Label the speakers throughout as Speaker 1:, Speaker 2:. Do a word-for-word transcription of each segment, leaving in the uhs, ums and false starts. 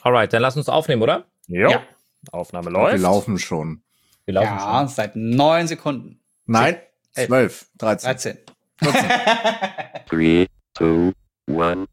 Speaker 1: Alright, dann lass uns aufnehmen, oder?
Speaker 2: Jo.
Speaker 3: Ja.
Speaker 2: Aufnahme läuft.
Speaker 4: Wir laufen schon.
Speaker 1: Wir laufen
Speaker 3: Ja,
Speaker 1: schon.
Speaker 3: seit neun Sekunden.
Speaker 4: Nein,
Speaker 3: Elf.
Speaker 4: zwölf, dreizehn.
Speaker 3: dreizehn.
Speaker 5: Three, two, one.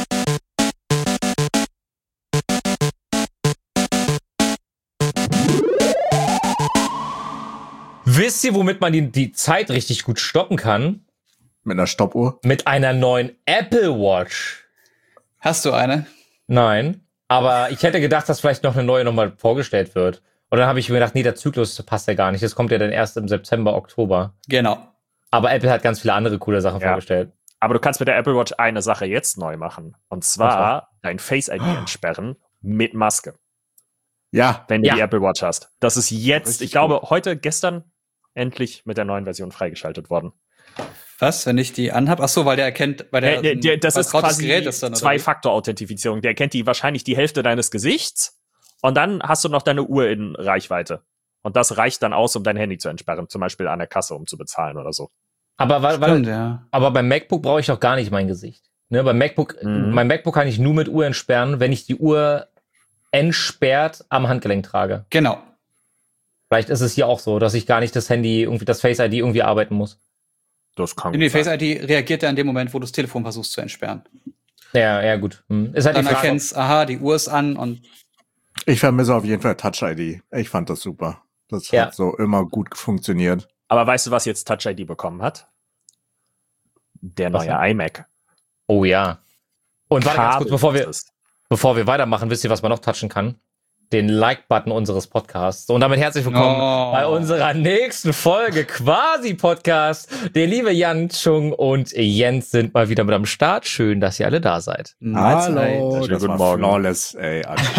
Speaker 1: Wisst ihr, womit man die, die Zeit richtig gut stoppen kann?
Speaker 4: Mit einer Stoppuhr.
Speaker 1: Mit einer neuen Apple Watch.
Speaker 3: Hast du eine?
Speaker 1: Nein, aber ich hätte gedacht, dass vielleicht noch eine neue nochmal vorgestellt wird. Und dann habe ich mir gedacht, nee, der Zyklus passt ja gar nicht. Das kommt ja dann erst im September, Oktober.
Speaker 3: Genau.
Speaker 1: Aber Apple hat ganz viele andere coole Sachen
Speaker 2: Ja.
Speaker 1: vorgestellt.
Speaker 2: Aber du kannst mit der Apple Watch eine Sache jetzt neu machen. Und zwar dein Face I D entsperren mit Maske,
Speaker 4: Ja,
Speaker 2: wenn du
Speaker 1: Ja.
Speaker 2: die Apple Watch hast. Das ist jetzt,
Speaker 4: Richtig
Speaker 2: ich glaube, heute, gestern endlich mit der neuen Version freigeschaltet worden.
Speaker 3: Was, wenn ich die anhab? Ach so, weil der erkennt, weil der,
Speaker 2: Der, der, der, das
Speaker 3: ein
Speaker 2: ist
Speaker 3: vertrautes
Speaker 2: quasi
Speaker 3: Gerät ist dann, oder wie?
Speaker 2: Zwei-Faktor-Authentifizierung. Der kennt die wahrscheinlich die Hälfte deines Gesichts und dann hast du noch deine Uhr in Reichweite. Und das reicht dann aus, um dein Handy zu entsperren, zum Beispiel an der Kasse, um zu bezahlen oder so.
Speaker 1: Aber, weil,
Speaker 3: Stimmt,
Speaker 1: weil,
Speaker 3: ja.
Speaker 1: aber beim MacBook brauche ich doch gar nicht mein Gesicht. Ne, beim MacBook,
Speaker 2: Mhm.
Speaker 1: mein MacBook kann ich nur mit Uhr entsperren, wenn ich die Uhr entsperrt am Handgelenk trage.
Speaker 3: Genau.
Speaker 1: Vielleicht ist es hier auch so, dass ich gar nicht das Handy, irgendwie das Face I D irgendwie arbeiten muss.
Speaker 2: Das kann
Speaker 3: Die
Speaker 2: gut
Speaker 3: Face
Speaker 2: sein.
Speaker 3: I D reagiert ja in dem Moment, wo du das Telefon versuchst zu entsperren.
Speaker 1: Ja, ja, gut. Hm. Ist halt
Speaker 3: Dann
Speaker 1: die Frage,
Speaker 3: erkennst, aha, die Uhr ist an und
Speaker 4: ich vermisse auf jeden Fall Touch I D. Ich fand das super. Das
Speaker 1: Ja.
Speaker 4: hat so immer gut funktioniert.
Speaker 2: Aber weißt du, was jetzt Touch I D bekommen hat? Der
Speaker 1: Was
Speaker 2: neue iMac.
Speaker 1: oh ja. Und warte ganz kurz, bevor wir,
Speaker 2: Kabellos.
Speaker 1: bevor wir weitermachen, wisst ihr, was man noch touchen kann? Den Like-Button unseres Podcasts. Und damit herzlich willkommen
Speaker 3: Oh.
Speaker 1: bei unserer nächsten Folge Quasi-Podcast. Der liebe Jan, Chung und Jens sind mal wieder mit am Start. Schön, dass ihr alle da seid.
Speaker 4: Hallo,
Speaker 2: Schönen
Speaker 4: das
Speaker 2: guten
Speaker 4: war
Speaker 2: Morgen.
Speaker 4: flawless, ey.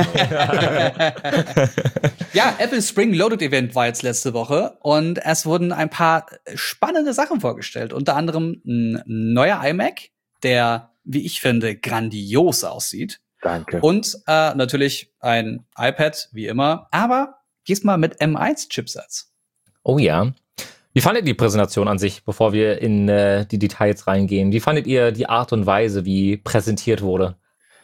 Speaker 3: Ja, Apple Spring Loaded Event war jetzt letzte Woche und es wurden ein paar spannende Sachen vorgestellt. Unter anderem ein neuer iMac, der, wie ich finde, grandios aussieht.
Speaker 2: Danke.
Speaker 3: Und äh, natürlich ein iPad, wie immer, aber diesmal mit M eins Chipsatz.
Speaker 1: Oh ja. Wie fandet ihr die Präsentation an sich, bevor wir in äh, die Details reingehen? Wie fandet ihr die Art und Weise, wie präsentiert wurde?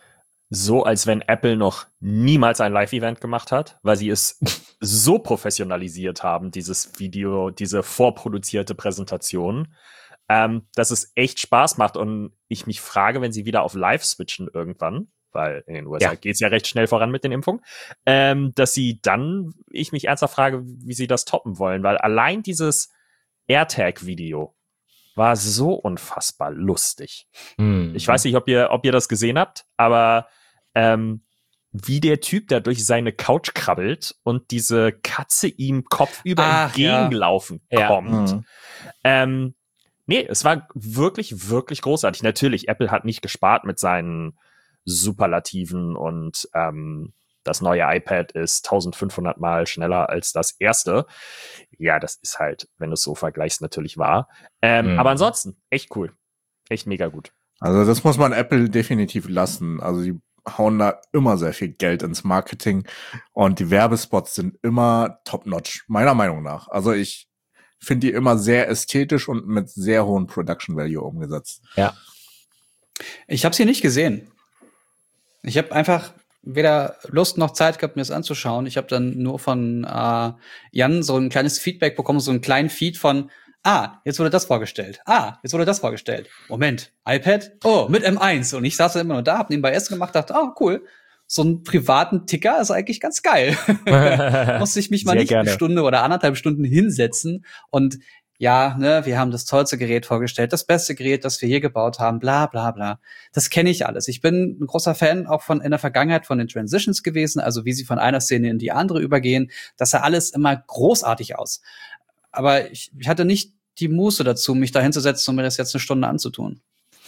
Speaker 2: So, als wenn Apple noch niemals ein Live-Event gemacht hat, weil sie es so professionalisiert haben, dieses Video, diese vorproduzierte Präsentation, ähm, dass es echt Spaß macht und ich mich frage, wenn sie wieder auf Live switchen irgendwann, weil in den U S A
Speaker 1: Ja.
Speaker 2: geht's ja recht schnell voran mit den Impfungen, ähm, dass sie dann, ich mich ernsthaft frage, wie sie das toppen wollen, weil allein dieses AirTag-Video war so unfassbar lustig.
Speaker 1: Hm.
Speaker 2: Ich weiß nicht, ob ihr, ob ihr das gesehen habt, aber ähm, wie der Typ da durch seine Couch krabbelt und diese Katze ihm kopfüber
Speaker 3: Ach, ja.
Speaker 2: entgegenlaufen
Speaker 1: Ja.
Speaker 2: kommt.
Speaker 4: Mhm.
Speaker 2: Ähm, nee, es war wirklich, wirklich großartig. Natürlich, Apple hat nicht gespart mit seinen Superlativen und ähm, das neue iPad ist eintausendfünfhundert Mal schneller als das erste. Ja, das ist halt, wenn du es so vergleichst, natürlich wahr. Ähm,
Speaker 1: Mhm.
Speaker 2: Aber ansonsten, echt cool. Echt mega gut.
Speaker 4: Also das muss man Apple definitiv lassen. Also die hauen da immer sehr viel Geld ins Marketing und die Werbespots sind immer top-notch, meiner Meinung nach. Also ich finde die immer sehr ästhetisch und mit sehr hohem Production Value umgesetzt.
Speaker 1: Ja.
Speaker 3: Ich habe sie nicht gesehen. Ich habe einfach weder Lust noch Zeit gehabt, mir das anzuschauen. Ich habe dann nur von äh, Jan so ein kleines Feedback bekommen, so einen kleinen Feed von ah, jetzt wurde das vorgestellt. Ah, jetzt wurde das vorgestellt. Moment, iPad? Oh, mit M eins. Und ich saß dann immer nur da, hab nebenbei Essen gemacht, dachte, oh, cool. So einen privaten Ticker ist eigentlich ganz geil. Musste ich mich mal
Speaker 2: Sehr
Speaker 3: nicht
Speaker 2: gerne.
Speaker 3: eine Stunde oder anderthalb Stunden hinsetzen und ja, ne, wir haben das tollste Gerät vorgestellt, das beste Gerät, das wir je gebaut haben, bla bla bla. Das kenne ich alles. Ich bin ein großer Fan auch von in der Vergangenheit von den Transitions gewesen, also wie sie von einer Szene in die andere übergehen. Das sah alles immer großartig aus. Aber ich, ich hatte nicht die Muße dazu, mich da hinzusetzen und mir das jetzt eine Stunde anzutun.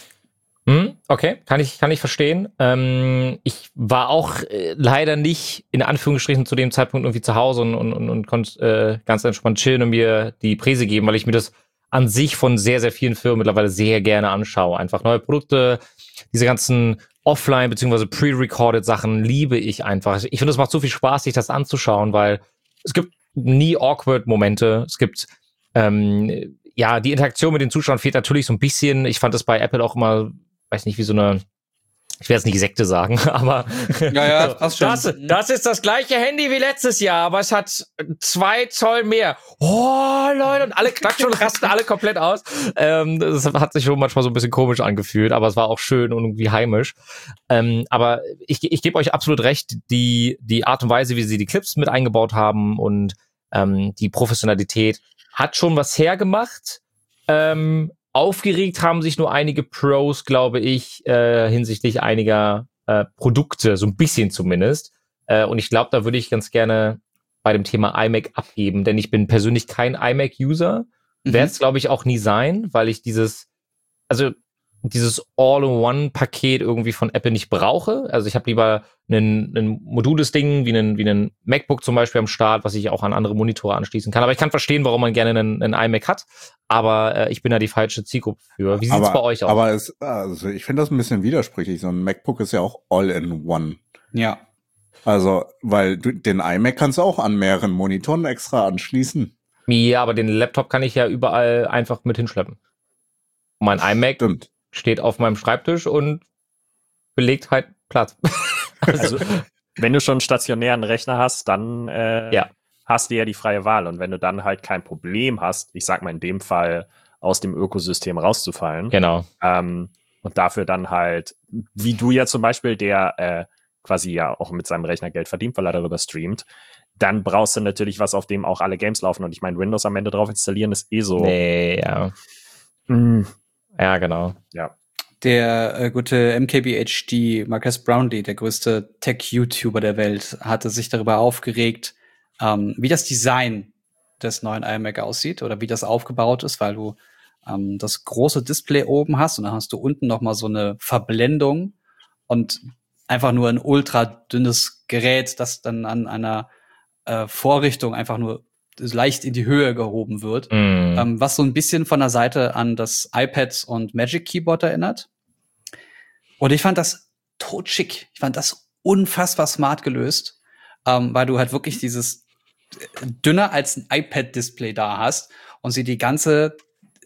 Speaker 1: Hm, okay, kann ich, kann ich verstehen. Ähm, ich war auch äh, leider nicht in Anführungsstrichen zu dem Zeitpunkt irgendwie zu Hause und, und, und, und konnte äh, ganz entspannt chillen und mir die Präse geben, weil ich mir das an sich von sehr, sehr vielen Firmen mittlerweile sehr gerne anschaue. Einfach neue Produkte, diese ganzen Offline- bzw. pre-recorded Sachen liebe ich einfach. Ich finde, es macht so viel Spaß, sich das anzuschauen, weil es gibt nie awkward Momente. Es gibt ähm, ja, die Interaktion mit den Zuschauern fehlt natürlich so ein bisschen. Ich fand das bei Apple auch immer, weiß nicht, wie so eine ich werde jetzt nicht Sekte sagen, aber
Speaker 3: Ja, ja, passt schon.
Speaker 1: das, das ist das gleiche Handy wie letztes Jahr, aber es hat zwei Zoll mehr. Oh, Leute, und alle klatschen und rasten alle komplett aus. Ähm, das hat sich schon manchmal so ein bisschen komisch angefühlt, aber es war auch schön und irgendwie heimisch. Ähm, aber ich, ich gebe euch absolut recht, die, die Art und Weise, wie sie die Clips mit eingebaut haben und ähm, die Professionalität hat schon was hergemacht. Ähm, Aufgeregt haben sich nur einige Pros, glaube ich, äh, hinsichtlich einiger äh, Produkte, so ein bisschen zumindest. Äh, und ich glaube, da würde ich ganz gerne bei dem Thema iMac abgeben, denn ich bin persönlich kein iMac-User.
Speaker 3: Mhm.
Speaker 1: Werde es, glaube ich, auch nie sein, weil ich dieses, also dieses All-in-One-Paket irgendwie von Apple nicht brauche. Also ich habe lieber ein, ein modules Ding, wie einen, wie einen MacBook zum Beispiel am Start, was ich auch an andere Monitore anschließen kann. Aber ich kann verstehen, warum man gerne einen, einen iMac hat. Aber äh, ich bin da die falsche Zielgruppe für. Wie sieht's
Speaker 4: aber,
Speaker 1: bei euch aus?
Speaker 4: Aber es, also ich finde das ein bisschen widersprüchlich. So ein MacBook ist ja auch All-in-One.
Speaker 3: Ja.
Speaker 4: Also, weil du, den iMac kannst du auch an mehreren Monitoren extra anschließen.
Speaker 1: Ja, aber den Laptop kann ich ja überall einfach mit hinschleppen. Und mein iMac
Speaker 4: Stimmt.
Speaker 1: steht auf meinem Schreibtisch und belegt halt Platz.
Speaker 2: Also, wenn du schon einen stationären Rechner hast, dann äh,
Speaker 1: Ja.
Speaker 2: hast du ja die freie Wahl. Und wenn du dann halt kein Problem hast, ich sag mal in dem Fall, aus dem Ökosystem rauszufallen,
Speaker 1: Genau.
Speaker 2: ähm, und dafür dann halt, wie du ja zum Beispiel, der äh, quasi ja auch mit seinem Rechner Geld verdient, weil er darüber streamt, dann brauchst du natürlich was, auf dem auch alle Games laufen. Und ich meine, Windows am Ende drauf installieren ist eh so.
Speaker 1: Nee, ja.
Speaker 2: Mm,
Speaker 1: Ja, genau.
Speaker 2: ja.
Speaker 3: Der äh, gute M K B H D, Marcus Brownlee, der größte Tech-YouTuber der Welt, hatte sich darüber aufgeregt, ähm, wie das Design des neuen iMac aussieht oder wie das aufgebaut ist, weil du ähm, das große Display oben hast und dann hast du unten noch mal so eine Verblendung und einfach nur ein ultra dünnes Gerät, das dann an einer äh, Vorrichtung einfach nur leicht in die Höhe gehoben wird,
Speaker 1: Mm.
Speaker 3: ähm, was so ein bisschen von der Seite an das iPad und Magic Keyboard erinnert. Und ich fand das totschick. Ich fand das unfassbar smart gelöst, ähm, weil du halt wirklich dieses dünner als ein iPad-Display da hast und sie die ganze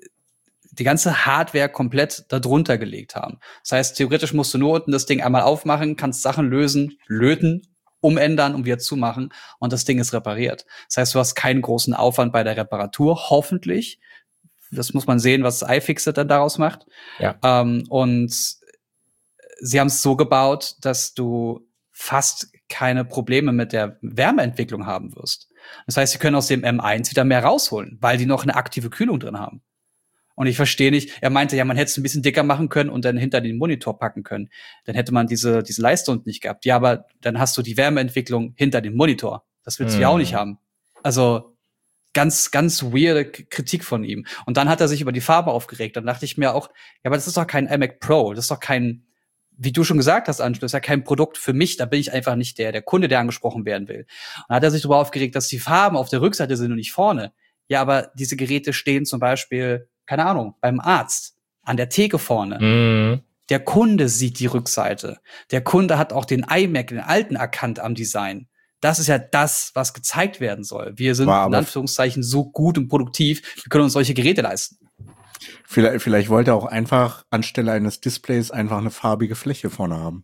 Speaker 3: die ganze Hardware komplett da drunter gelegt haben. Das heißt, theoretisch musst du nur unten das Ding einmal aufmachen, kannst Sachen lösen, löten, umändern und wieder zumachen und das Ding ist repariert. Das heißt, du hast keinen großen Aufwand bei der Reparatur, hoffentlich. Das muss man sehen, was iFixit dann daraus macht.
Speaker 1: Ja.
Speaker 3: Ähm, und sie haben es so gebaut, dass du fast keine Probleme mit der Wärmeentwicklung haben wirst. Das heißt, sie können aus dem M eins wieder mehr rausholen, weil die noch eine aktive Kühlung drin haben. Und ich verstehe nicht, er meinte, ja, man hätte es ein bisschen dicker machen können und dann hinter den Monitor packen können. Dann hätte man diese, diese Leistung nicht gehabt. Ja, aber dann hast du die Wärmeentwicklung hinter dem Monitor. Das willst du ja auch nicht haben. Also ganz, ganz weirde Kritik von ihm. Und dann hat er sich über die Farbe aufgeregt. Dann dachte ich mir auch, ja, aber das ist doch kein iMac Pro. Das ist doch kein, wie du schon gesagt hast, Anschluss, ja kein Produkt für mich. Da bin ich einfach nicht der, der Kunde, der angesprochen werden will. Und dann hat er sich darüber aufgeregt, dass die Farben auf der Rückseite sind und nicht vorne. Ja, aber diese Geräte stehen zum Beispiel, keine Ahnung, beim Arzt, an der Theke vorne.
Speaker 1: Mm.
Speaker 3: Der Kunde sieht die Rückseite. Der Kunde hat auch den iMac, den alten, erkannt am Design. Das ist ja das, was gezeigt werden soll. Wir sind
Speaker 4: War
Speaker 3: in
Speaker 4: aber-
Speaker 3: Anführungszeichen so gut und produktiv, wir können uns solche Geräte leisten.
Speaker 4: Vielleicht, vielleicht wollte er auch einfach anstelle eines Displays einfach eine farbige Fläche vorne haben.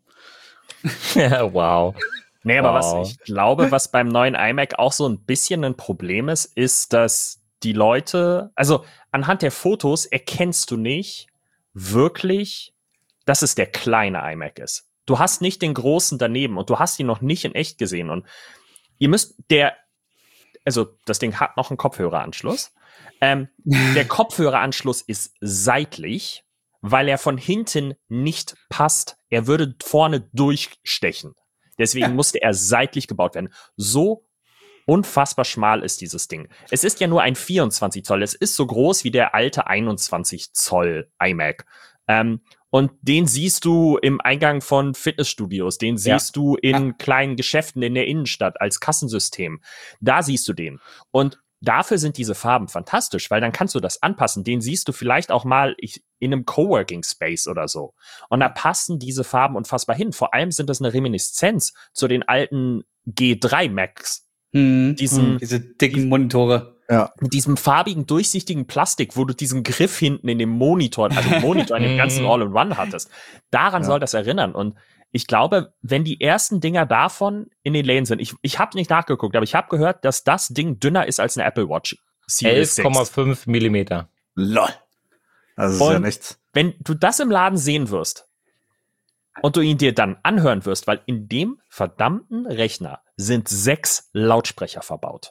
Speaker 1: Ja, wow.
Speaker 2: Nee, aber
Speaker 1: Wow.
Speaker 2: was ich glaube, was beim neuen iMac auch so ein bisschen ein Problem ist, ist, dass die Leute, also anhand der Fotos erkennst du nicht wirklich, dass es der kleine iMac ist. Du hast nicht den großen daneben und du hast ihn noch nicht in echt gesehen. Und ihr müsst, der, also das Ding hat noch einen Kopfhöreranschluss. Ähm, der Kopfhöreranschluss ist seitlich, weil er von hinten nicht passt. Er würde vorne durchstechen. Deswegen
Speaker 3: Ja.
Speaker 2: musste er seitlich gebaut werden. So unfassbar schmal ist dieses Ding. Es ist ja nur ein vierundzwanzig Zoll. Es ist so groß wie der alte einundzwanzig Zoll iMac. Ähm, und den siehst du im Eingang von Fitnessstudios. Den
Speaker 1: Ja.
Speaker 2: siehst du in kleinen Geschäften in der Innenstadt als Kassensystem. Da siehst du den. Und dafür sind diese Farben fantastisch, weil dann kannst du das anpassen. Den siehst du vielleicht auch mal ich, in einem Coworking Space oder so. Und da passen diese Farben unfassbar hin. Vor allem sind das eine Reminiszenz zu den alten G drei Macs.
Speaker 3: Hm,
Speaker 2: Diesen-
Speaker 3: diese dicken Monitore.
Speaker 4: Ja.
Speaker 2: mit diesem farbigen, durchsichtigen Plastik, wo du diesen Griff hinten in dem Monitor, also im Monitor, in dem ganzen All-in-One hattest. Daran
Speaker 4: Ja.
Speaker 2: soll das erinnern. Und ich glaube, wenn die ersten Dinger davon in den Läden sind, ich, ich habe nicht nachgeguckt, aber ich habe gehört, dass das Ding dünner ist als eine Apple Watch Series
Speaker 1: elf Komma fünf Millimeter.
Speaker 4: Lol. Das ist
Speaker 2: Und
Speaker 4: ja nichts.
Speaker 2: wenn du das im Laden sehen wirst und du ihn dir dann anhören wirst, weil in dem verdammten Rechner sind sechs Lautsprecher verbaut.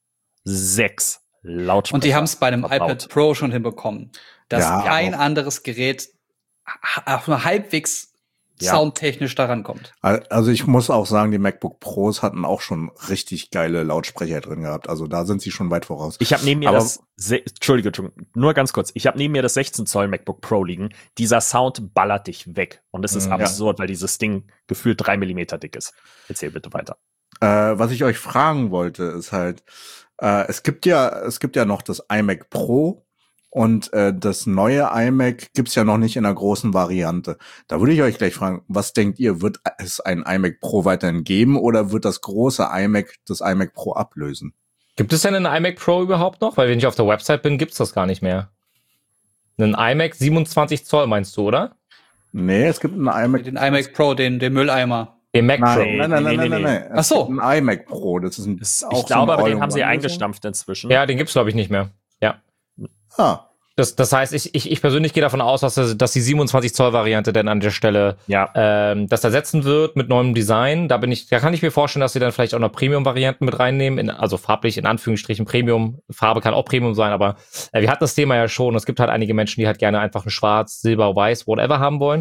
Speaker 2: Sechs Lautsprecher.
Speaker 3: Und die haben es bei dem
Speaker 2: verbaut.
Speaker 3: iPad Pro schon hinbekommen, dass
Speaker 4: Ja,
Speaker 3: kein
Speaker 4: auch.
Speaker 3: anderes Gerät ha- auch nur halbwegs
Speaker 2: Ja.
Speaker 3: soundtechnisch daran kommt.
Speaker 4: Also ich muss auch sagen, die MacBook Pros hatten auch schon richtig geile Lautsprecher drin gehabt. Also da sind sie schon weit voraus.
Speaker 2: Ich habe neben mir
Speaker 4: Aber-
Speaker 2: das, se- Entschuldige, Entschuldige, nur ganz kurz. Ich habe neben mir das sechzehn Zoll MacBook Pro liegen. Dieser Sound ballert dich weg. Und es ist
Speaker 1: Mhm.
Speaker 2: absurd, weil dieses Ding gefühlt drei Millimeter dick ist. Erzähl bitte weiter.
Speaker 4: Äh, was ich euch fragen wollte, ist halt, äh, es gibt ja, es gibt ja noch das iMac Pro und äh, das neue iMac gibt's ja noch nicht in der großen Variante. Da würde ich euch gleich fragen, was denkt ihr, wird es ein iMac Pro weiterhin geben oder wird das große iMac das iMac Pro ablösen?
Speaker 1: Gibt es denn einen iMac Pro überhaupt noch? Weil wenn ich auf der Website bin, gibt's das gar nicht mehr. Einen iMac siebenundzwanzig Zoll meinst du, oder?
Speaker 4: Nee, es gibt einen iMac.
Speaker 3: Den iMac Pro, den, den Mülleimer.
Speaker 1: Den Mac Pro.
Speaker 4: Nein, nein, nein,
Speaker 2: Nee,
Speaker 4: nein,
Speaker 2: nee,
Speaker 4: nein,
Speaker 2: nee.
Speaker 4: nein.
Speaker 3: Ach so.
Speaker 4: Es gibt einen iMac Pro. Das ist ein,
Speaker 2: Das,
Speaker 4: auch
Speaker 2: ich
Speaker 4: so
Speaker 2: glaube,
Speaker 4: eine
Speaker 2: aber den haben sie
Speaker 4: All-in-One-Lösung.
Speaker 2: eingestampft inzwischen.
Speaker 1: Ja, den gibt's glaube ich nicht mehr. Ja.
Speaker 4: Ah,
Speaker 1: Das, das heißt, ich, ich, ich persönlich gehe davon aus, dass, das- dass die siebenundzwanzig Zoll Variante dann an der Stelle
Speaker 2: Ja.
Speaker 1: ähm, das ersetzen wird mit neuem Design. Da bin ich, da kann ich mir vorstellen, dass sie dann vielleicht auch noch Premium-Varianten mit reinnehmen, in, also farblich in Anführungsstrichen Premium. Farbe kann auch Premium sein, aber äh, wir hatten das Thema ja schon. Es gibt halt einige Menschen, die halt gerne einfach ein Schwarz, Silber, Weiß, whatever haben wollen.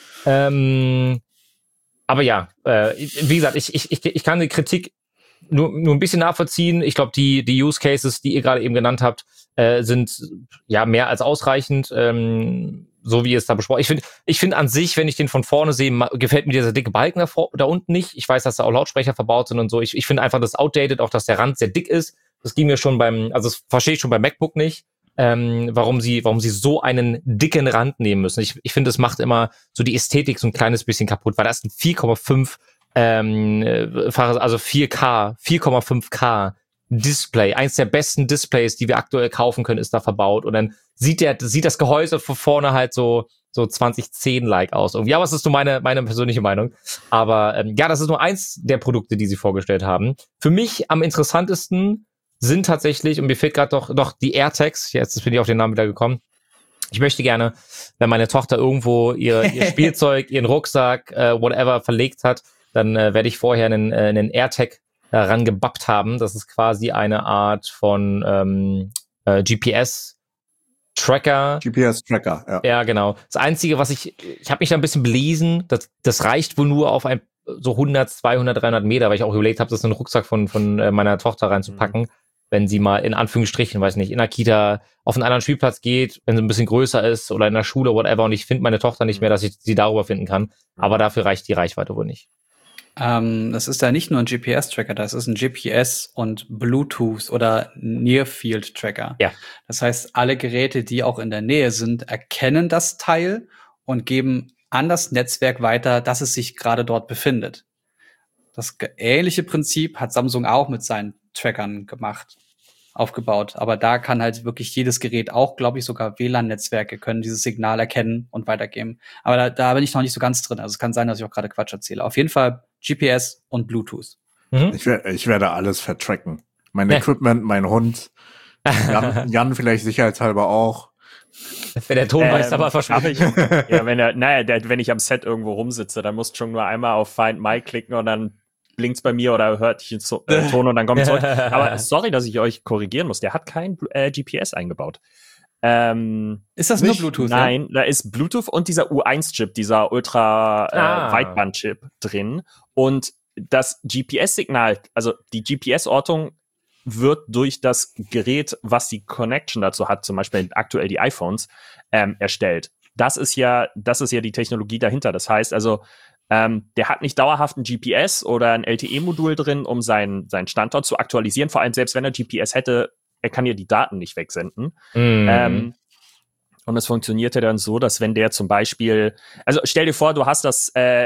Speaker 1: Ähm, aber ja, äh, wie gesagt, ich, ich, ich, ich kann die Kritik nur, nur ein bisschen nachvollziehen. Ich glaube, die, die Use Cases, die ihr gerade eben genannt habt, äh, sind ja mehr als ausreichend, ähm, so wie ihr es da besprochen. Ich finde, ich finde an sich, wenn ich den von vorne sehe, ma- gefällt mir dieser dicke Balken da, vor, da unten nicht. Ich weiß, dass da auch Lautsprecher verbaut sind und so. Ich, ich finde einfach das outdated, auch dass der Rand sehr dick ist. Das ging mir schon beim, also das verstehe ich schon beim MacBook nicht, ähm, warum sie, warum sie so einen dicken Rand nehmen müssen. Ich, ich finde, es macht immer so die Ästhetik so ein kleines bisschen kaputt, weil das ein vier Komma fünf ähm, äh, also vier K, vier Komma fünf K Display, eins der besten Displays, die wir aktuell kaufen können, ist da verbaut. Und dann sieht der, sieht das Gehäuse von vorne halt so, so zwanzig zehn-like aus. Irgendwie. Aber das ist so meine, meine persönliche Meinung. Aber ähm, ja, das ist nur eins der Produkte, die sie vorgestellt haben. Für mich am interessantesten sind tatsächlich, und mir fehlt gerade doch, doch die AirTags, jetzt bin ich auf den Namen wieder gekommen. Ich möchte gerne, wenn meine Tochter irgendwo ihr, ihr Spielzeug, ihren Rucksack, äh, whatever verlegt hat, dann äh, werde ich vorher einen, äh, einen AirTag daran gebappt haben. Das ist quasi eine Art von ähm, äh, G P S-Tracker.
Speaker 4: G P S-Tracker, ja.
Speaker 1: Ja, genau. Das Einzige, was ich, ich habe mich da ein bisschen belesen, das, das reicht wohl nur auf ein so hundert, zweihundert, dreihundert Meter, weil ich auch überlegt habe, das in den Rucksack von, von äh, meiner Tochter reinzupacken, mhm. wenn sie mal in Anführungsstrichen, weiß nicht, in der Kita auf einen anderen Spielplatz geht, wenn sie ein bisschen größer ist oder in der Schule, whatever, und ich finde meine Tochter nicht mehr, dass ich sie darüber finden kann. Aber dafür reicht die Reichweite wohl nicht.
Speaker 3: Ähm, das ist da nicht nur ein G P S-Tracker, das ist ein G P S und Bluetooth oder Near-Field-Tracker.
Speaker 1: Ja.
Speaker 3: Das heißt, alle Geräte, die auch in der Nähe sind, erkennen das Teil und geben an das Netzwerk weiter, dass es sich gerade dort befindet. Das ähnliche Prinzip hat Samsung auch mit seinen Trackern gemacht, aufgebaut. Aber da kann halt wirklich jedes Gerät, auch glaube ich sogar W L A N-Netzwerke, können dieses Signal erkennen und weitergeben. Aber da, da bin ich noch nicht so ganz drin. Also es kann sein, dass ich auch gerade Quatsch erzähle. Auf jeden Fall G P S und Bluetooth.
Speaker 1: Mhm.
Speaker 4: Ich, wer- ich werde alles vertracken. Mein
Speaker 1: Ja.
Speaker 4: Equipment, mein Hund, Jan, Jan vielleicht sicherheitshalber auch.
Speaker 1: Wenn der Tonmeister
Speaker 2: Ähm,
Speaker 1: aber verschwindet.
Speaker 2: hab ich- Ja, wenn er, naja, der, wenn ich am Set irgendwo rumsitze, dann musst du schon nur einmal auf Find My klicken und dann blinkt's bei mir oder hört ich den so äh, Ton und dann kommt zurück. Aber sorry, dass ich euch korrigieren muss. Der hat kein äh, G P S eingebaut. Ähm,
Speaker 3: Ist das
Speaker 4: Nicht?
Speaker 3: nur Bluetooth?
Speaker 2: nein, da ist Bluetooth und dieser U eins Chip, dieser Ultra äh,
Speaker 1: Ah.
Speaker 2: Weitband-Chip drin. Und das G P S-Signal, also die G P S-Ortung wird durch das Gerät, was die Connection dazu hat, zum Beispiel aktuell die iPhones, ähm, erstellt. Das ist ja, das ist ja die Technologie dahinter. Das heißt also, ähm, der hat nicht dauerhaft ein G P S oder ein L T E-Modul drin, um seinen, seinen Standort zu aktualisieren. Vor allem selbst wenn er G P S hätte, er kann ja die Daten nicht wegsenden.
Speaker 1: Mhm.
Speaker 2: Ähm, und es funktioniert ja dann so, dass wenn der zum Beispiel, also stell dir vor, du hast das äh,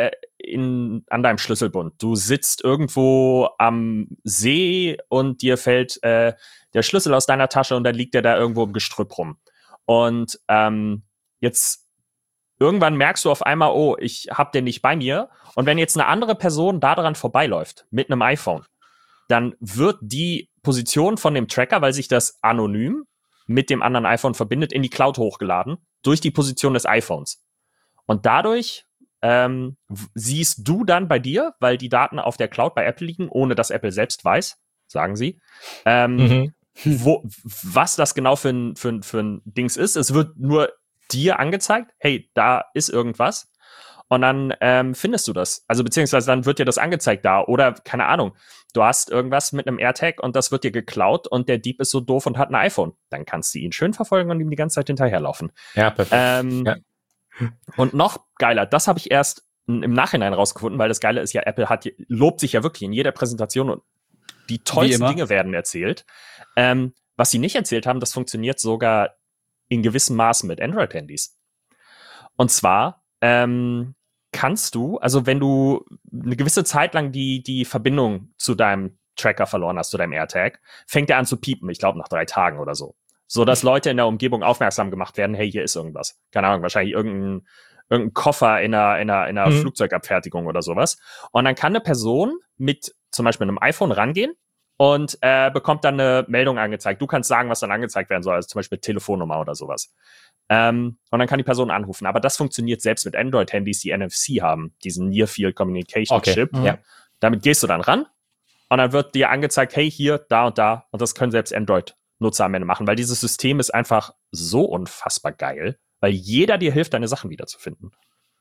Speaker 2: in, an deinem Schlüsselbund. Du sitzt irgendwo am See und dir fällt äh, der Schlüssel aus deiner Tasche und dann liegt der da irgendwo im Gestrüpp rum. Und ähm, jetzt irgendwann merkst du auf einmal, oh, ich hab den nicht bei mir. Und wenn jetzt eine andere Person da dran vorbeiläuft mit einem iPhone, dann wird die Position von dem Tracker, weil sich das anonym mit dem anderen iPhone verbindet, in die Cloud hochgeladen durch die Position des iPhones. Und dadurch ähm, siehst du dann bei dir, weil die Daten auf der Cloud bei Apple liegen, ohne dass Apple selbst weiß, sagen sie, ähm,
Speaker 1: Mhm.
Speaker 2: wo, was das genau für ein, für, ein, für ein Dings ist. Es wird nur dir angezeigt, hey, da ist irgendwas. Und dann ähm, findest du das. Also beziehungsweise dann wird dir das angezeigt da. Oder, keine Ahnung, du hast irgendwas mit einem AirTag und das wird dir geklaut und der Dieb ist so doof und hat ein iPhone. Dann kannst du ihn schön verfolgen und ihm die ganze Zeit hinterherlaufen.
Speaker 1: Ja, perfekt.
Speaker 2: Ähm,
Speaker 1: Ja.
Speaker 2: Und noch geiler, das habe ich erst im Nachhinein rausgefunden, weil das Geile ist ja, Apple hat, lobt sich ja wirklich in jeder Präsentation und die tollsten
Speaker 3: immer.
Speaker 2: Dinge werden erzählt. Ähm, was sie nicht erzählt haben, das funktioniert sogar in gewissem Maße mit Android-Handys. Und zwar ähm, kannst du, also wenn du eine gewisse Zeit lang die, die Verbindung zu deinem Tracker verloren hast, zu deinem AirTag, fängt er an zu piepen, ich glaube nach drei Tagen oder so. So dass Leute in der Umgebung aufmerksam gemacht werden, hey, hier ist irgendwas. Keine Ahnung, wahrscheinlich irgendein, irgendein Koffer in einer, in einer, in einer
Speaker 1: Mhm.
Speaker 2: Flugzeugabfertigung oder sowas. Und dann kann eine Person mit zum Beispiel einem iPhone rangehen und äh, bekommt dann eine Meldung angezeigt. Du kannst sagen, was dann angezeigt werden soll, also zum Beispiel Telefonnummer oder sowas. Ähm, und dann kann die Person anrufen. Aber das funktioniert selbst mit Android-Handys, die N F C haben, diesen Near Field Communication
Speaker 1: Okay.
Speaker 2: Chip.
Speaker 1: Ja.
Speaker 2: Damit gehst du dann ran und dann wird dir angezeigt, hey, hier, da und da. Und das können selbst Android-Nutzer am Ende machen, weil dieses System ist einfach so unfassbar geil, weil jeder dir hilft, deine Sachen wiederzufinden.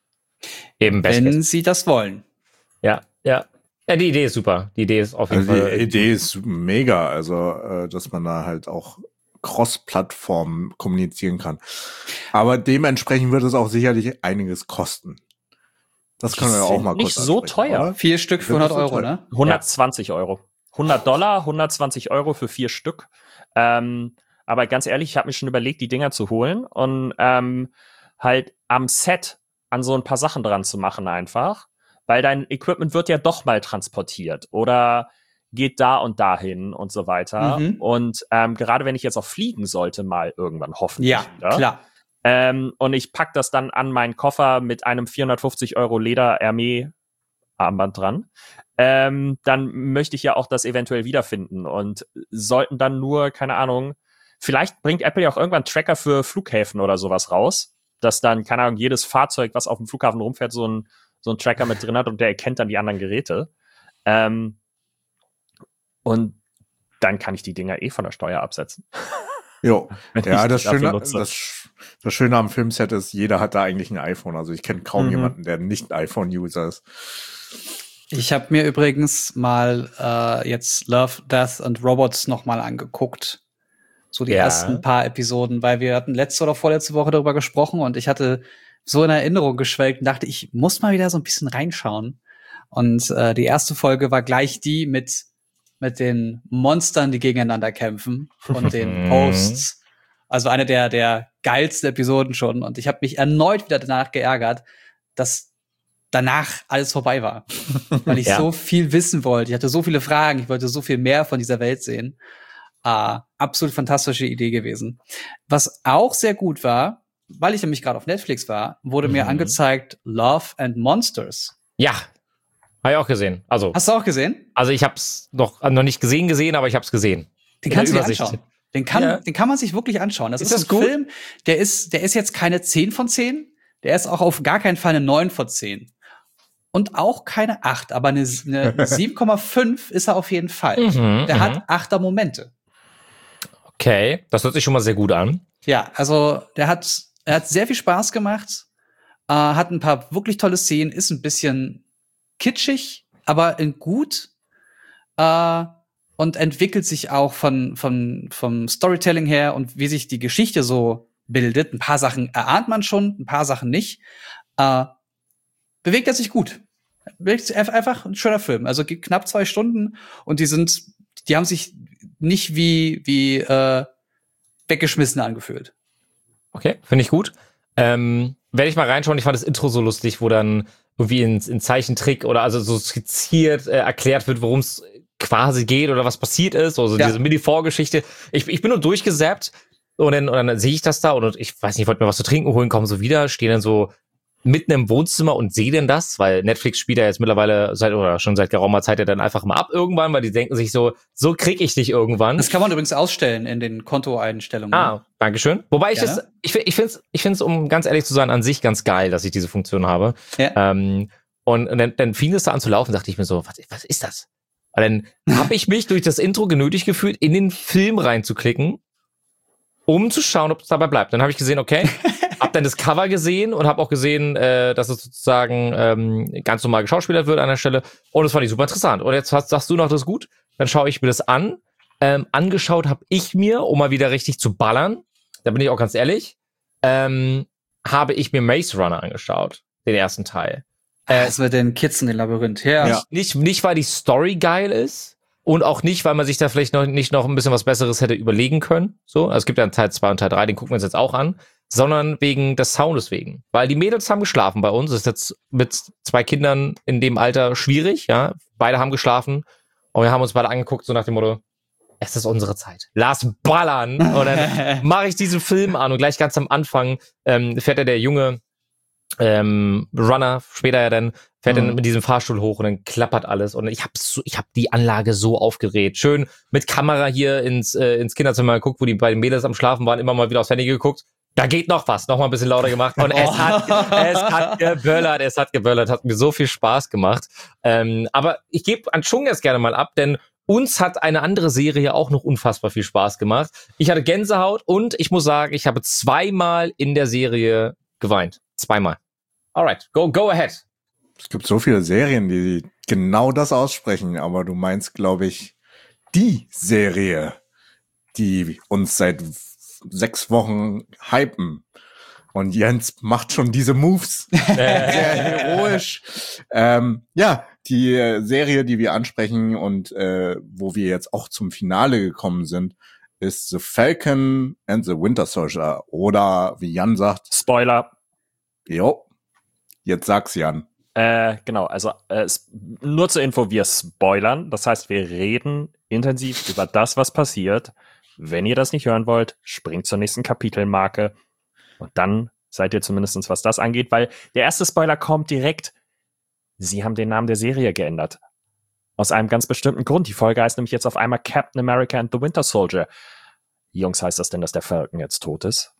Speaker 1: Eben best
Speaker 3: Wenn
Speaker 1: case.
Speaker 3: sie das wollen.
Speaker 1: Ja, ja. Ja, die Idee ist super. Die Idee ist auf jeden
Speaker 4: Also
Speaker 1: Fall.
Speaker 4: die Idee ist mega, also äh, dass man da halt auch Cross-Plattform kommunizieren kann. Aber dementsprechend wird es auch sicherlich einiges kosten. Das können wir ja auch mal
Speaker 2: Nicht
Speaker 4: kurz
Speaker 2: so
Speaker 4: ansprechen,
Speaker 2: teuer.
Speaker 4: oder?
Speaker 3: Vier Stück für
Speaker 4: Sind das
Speaker 3: hundert
Speaker 4: so
Speaker 3: Euro,
Speaker 4: teuer?
Speaker 3: ne?
Speaker 2: hundertzwanzig Euro. hundert Dollar, hundertzwanzig Euro für vier Stück. Ähm, aber ganz ehrlich, ich habe mir schon überlegt, die Dinger zu holen und ähm, halt am Set an so ein paar Sachen dran zu machen einfach. Weil dein Equipment wird ja doch mal transportiert oder geht da und dahin und so weiter.
Speaker 3: Mhm.
Speaker 2: Und ähm, gerade wenn ich jetzt auch fliegen sollte, mal irgendwann hoffentlich
Speaker 3: Ja,
Speaker 2: wieder.
Speaker 3: klar.
Speaker 2: Ähm, und ich pack das dann an meinen Koffer mit einem vierhundertfünfzig Euro Leder-Hermé-Armband dran. Ähm, dann möchte ich ja auch das eventuell wiederfinden. Und sollten dann nur, keine Ahnung, vielleicht bringt Apple ja auch irgendwann Tracker für Flughäfen oder sowas raus, dass dann, keine Ahnung, jedes Fahrzeug, was auf dem Flughafen rumfährt, so ein, so ein Tracker mit drin hat und der erkennt dann die anderen Geräte. Ähm, und dann kann ich die Dinger eh von der Steuer absetzen.
Speaker 4: Jo.
Speaker 2: Wenn
Speaker 4: Ja,
Speaker 2: ich
Speaker 4: das
Speaker 2: die dafür
Speaker 4: Schöne,
Speaker 2: nutze.
Speaker 4: das, das Schöne am Filmset ist, jeder hat da eigentlich ein iPhone. Also ich kenne kaum
Speaker 2: Mhm.
Speaker 4: jemanden, der nicht ein iPhone-User ist.
Speaker 3: Ich habe mir übrigens mal äh, jetzt Love, Death and Robots noch mal angeguckt. So die
Speaker 1: Ja.
Speaker 3: ersten paar Episoden, weil wir hatten letzte oder vorletzte Woche darüber gesprochen und ich hatte so in Erinnerung geschwelgt und dachte, ich muss mal wieder so ein bisschen reinschauen. Und äh, die erste Folge war gleich die mit mit den Monstern, die gegeneinander kämpfen und den Hosts. Also eine der der geilsten Episoden schon. Und ich habe mich erneut wieder danach geärgert, dass danach alles vorbei war. Weil ich
Speaker 1: Ja.
Speaker 3: so viel wissen wollte. Ich hatte so viele Fragen. Ich wollte so viel mehr von dieser Welt sehen. Ah, absolut fantastische Idee gewesen. Was auch sehr gut war, weil ich nämlich gerade auf Netflix war, wurde mir
Speaker 1: Mhm.
Speaker 3: angezeigt Love and Monsters.
Speaker 1: Ja. Habe ich auch gesehen. Also,
Speaker 3: Hast du auch gesehen?
Speaker 1: also ich habe es noch, noch nicht gesehen gesehen, aber ich habe es gesehen.
Speaker 3: Den
Speaker 1: In
Speaker 3: kannst du
Speaker 1: der
Speaker 3: dir
Speaker 1: Übersicht.
Speaker 3: anschauen. Den kann,
Speaker 1: Ja.
Speaker 3: den kann man sich wirklich anschauen. Das
Speaker 1: Ist
Speaker 3: ist,
Speaker 1: das
Speaker 3: ein
Speaker 1: gut?
Speaker 3: Film, der ist, der ist jetzt keine zehn von zehn. Der ist auch auf gar keinen Fall eine neun von zehn. Und auch keine acht, aber eine, eine sieben Komma fünf ist er auf jeden Fall.
Speaker 1: Mhm,
Speaker 3: Der
Speaker 1: mhm.
Speaker 3: hat achter Momente.
Speaker 1: Okay, das hört sich schon mal sehr gut an.
Speaker 3: Ja, also der hat, er hat sehr viel Spaß gemacht, äh, hat ein paar wirklich tolle Szenen, ist ein bisschen kitschig, aber in gut äh, und entwickelt sich auch von, von vom Storytelling her und wie sich die Geschichte so bildet. Ein paar Sachen erahnt man schon, ein paar Sachen nicht. Äh, bewegt er sich gut. Bewegt sich einfach- einfach ein schöner Film. Also geht knapp zwei Stunden und die sind, die haben sich nicht wie wie äh, weggeschmissen angefühlt.
Speaker 1: Okay, finde ich gut. Ähm, werde ich mal reinschauen. Ich fand das Intro so lustig, wo dann irgendwie in, in Zeichentrick oder also so skizziert äh, erklärt wird, worum es quasi geht oder was passiert ist, also ja. diese Mini-Vorgeschichte. Ich, ich bin nur durchgesappt und dann, und dann sehe ich das da und ich weiß nicht, ich wollte mir was zu trinken holen, komme so wieder, stehe dann so mitten im Wohnzimmer und sehe denn das, weil Netflix spielt ja jetzt mittlerweile seit oder schon seit geraumer Zeit ja dann einfach mal ab irgendwann, weil die denken sich so, so krieg ich dich irgendwann.
Speaker 3: Das kann man übrigens ausstellen in den Kontoeinstellungen.
Speaker 1: Ah, dankeschön. Wobei ich es, ich, ich finde es, ich finde es, um ganz ehrlich zu sein, an sich ganz geil, dass ich diese Funktion habe. Ja. Ähm, und, und dann, dann fing es da an zu laufen, dachte ich mir so, was, was ist das? Und dann habe ich mich durch das Intro genötigt gefühlt, in den Film reinzuklicken, um zu schauen, ob es dabei bleibt. Dann habe ich gesehen, okay, hab dann das Cover gesehen und habe auch gesehen, äh, dass es sozusagen ähm, ganz normal geschauspielert wird an der Stelle. Und das fand ich super interessant. Und jetzt hast, sagst du noch, das ist gut. Dann schaue ich mir das an. Ähm, angeschaut habe ich mir, um mal wieder richtig zu ballern, da bin ich auch ganz ehrlich, ähm, habe ich mir Maze Runner angeschaut, den ersten Teil.
Speaker 3: Äh, das mit den Kids in den Labyrinth, ja.
Speaker 1: Nicht, nicht, nicht, weil die Story geil ist und auch nicht, weil man sich da vielleicht noch nicht noch ein bisschen was Besseres hätte überlegen können. So, also es gibt ja einen Teil zwei und Teil drei, den gucken wir uns jetzt auch an, sondern wegen des Soundes wegen. Weil die Mädels haben geschlafen bei uns. Das ist jetzt mit zwei Kindern in dem Alter schwierig, ja. Beide haben geschlafen und wir haben uns beide angeguckt, so nach dem Motto, es ist unsere Zeit. Lass ballern. Und dann mache ich diesen Film an und gleich ganz am Anfang ähm, fährt ja der junge ähm, Runner, später ja dann, fährt mhm. dann mit diesem Fahrstuhl hoch und dann klappert alles. Und ich habe so, ich hab die Anlage so aufgedreht. Schön mit Kamera hier ins, äh, ins Kinderzimmer geguckt, wo die beiden Mädels am Schlafen waren, immer mal wieder aufs Handy geguckt. Da geht noch was, noch mal ein bisschen lauter gemacht. Und es hat, es hat geböllert, es hat geböllert, hat mir so viel Spaß gemacht. Ähm, aber ich gebe an Chung jetzt gerne mal ab, denn uns hat eine andere Serie auch noch unfassbar viel Spaß gemacht. Ich hatte Gänsehaut und ich muss sagen, ich habe zweimal in der Serie geweint. Zweimal. Alright, go, go ahead.
Speaker 4: Es gibt so viele Serien, die genau das aussprechen, aber du meinst, glaube ich, die Serie, die uns seit sechs Wochen hypen. Und Jens macht schon diese Moves. Sehr heroisch. Ähm, ja, die äh, Serie, die wir ansprechen und äh, wo wir jetzt auch zum Finale gekommen sind, ist The Falcon and the Winter Soldier. Oder wie Jan sagt,
Speaker 2: Spoiler.
Speaker 4: Jo, jetzt sag's Jan.
Speaker 2: Äh, genau, also äh, nur zur Info, wir spoilern. Das heißt, wir reden intensiv über das, was passiert. Wenn ihr das nicht hören wollt, springt zur nächsten Kapitelmarke. Und dann seid ihr zumindest, was das angeht, weil der erste Spoiler kommt direkt. Sie haben den Namen der Serie geändert. Aus einem ganz bestimmten Grund. Die Folge heißt nämlich jetzt auf einmal Captain America and the Winter Soldier. Jungs, heißt das denn, dass der Falcon jetzt tot ist?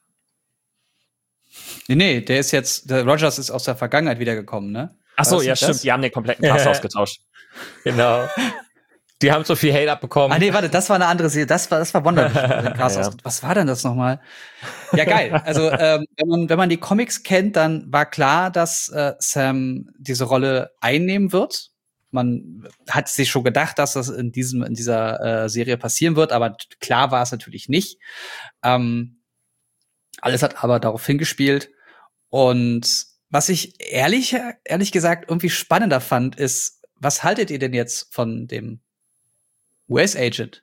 Speaker 3: Nee, nee, der ist jetzt, der Rogers ist aus der Vergangenheit wiedergekommen, ne?
Speaker 2: Ach so, ja, stimmt. Das? Die haben den kompletten Cast ausgetauscht.
Speaker 1: Genau. Die haben so viel Hate abbekommen.
Speaker 3: Ah, nee, warte, das war eine andere Serie. Das war, das war Wonder Vision. Ja. Was war denn das nochmal? Ja, geil. Also, ähm, wenn man, wenn man die Comics kennt, dann war klar, dass äh, Sam diese Rolle einnehmen wird. Man hat sich schon gedacht, dass das in diesem, in dieser äh, Serie passieren wird, aber klar war es natürlich nicht. Ähm, alles hat aber darauf hingespielt. Und was ich ehrlich, ehrlich gesagt irgendwie spannender fand, ist, was haltet ihr denn jetzt von dem U S-Agent?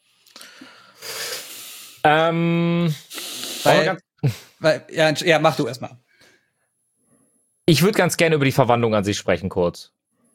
Speaker 1: Ähm,
Speaker 3: weil, weil, ja, ja, mach du erstmal.
Speaker 1: Ich würde ganz gerne über die Verwandlung an sich sprechen, kurz.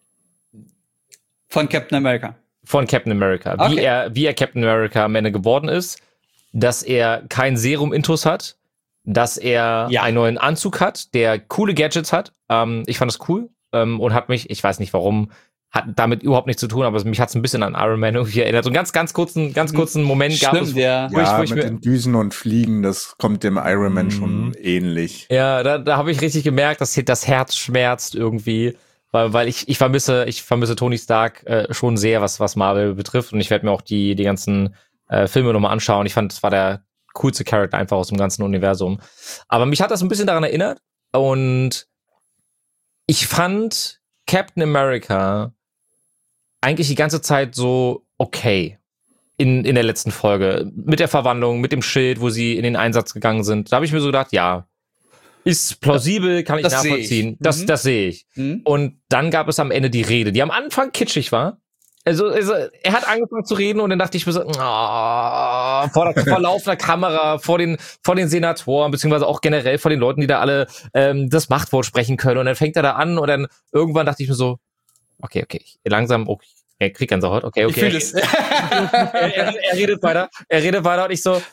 Speaker 3: Von Captain America.
Speaker 1: Von Captain America.
Speaker 3: Okay.
Speaker 1: Wie er, wie er Captain America am Ende geworden ist, dass er kein Serum-Intus hat, dass er ja. einen neuen Anzug hat, der coole Gadgets hat. Ähm, ich fand das cool ähm, und hat mich, ich weiß nicht warum, hat damit überhaupt nichts zu tun, aber mich hat es ein bisschen an Iron Man irgendwie erinnert. So einen ganz, ganz kurzen, ganz kurzen Moment
Speaker 3: Stimmt,
Speaker 1: gab es,
Speaker 3: ja.
Speaker 1: wo ich,
Speaker 4: ja,
Speaker 1: wo ich
Speaker 4: mit
Speaker 1: mir,
Speaker 4: den Düsen und Fliegen, das kommt dem Iron Man mhm. schon ähnlich.
Speaker 1: Ja, da, da habe ich richtig gemerkt, dass hier das Herz schmerzt irgendwie, weil, weil ich, ich vermisse, ich vermisse Tony Stark äh, schon sehr, was, was Marvel betrifft, und ich werde mir auch die, die ganzen äh, Filme nochmal anschauen. Ich fand, das war der coolste Charakter einfach aus dem ganzen Universum. Aber mich hat das ein bisschen daran erinnert, und ich fand Captain America eigentlich die ganze Zeit so okay in, in der letzten Folge. Mit der Verwandlung, mit dem Schild, wo sie in den Einsatz gegangen sind. Da habe ich mir so gedacht, ja, ist plausibel, kann ich
Speaker 3: das
Speaker 1: nachvollziehen.
Speaker 3: Seh ich.
Speaker 1: Das,
Speaker 3: mhm.
Speaker 1: das sehe ich. Mhm. Und dann gab es am Ende die Rede, die am Anfang kitschig war, Also, also er hat angefangen zu reden und dann dachte ich mir so, oh, vor, der, vor laufender Kamera, vor den vor den Senatoren, beziehungsweise auch generell vor den Leuten, die da alle ähm, das Machtwort sprechen können. Und dann fängt er da an und dann irgendwann dachte ich mir so, okay, okay, langsam, okay, er kriegt Gänsehaut, okay, okay.
Speaker 3: Ich fühle es.
Speaker 1: er, er, er redet weiter, er redet weiter und ich so,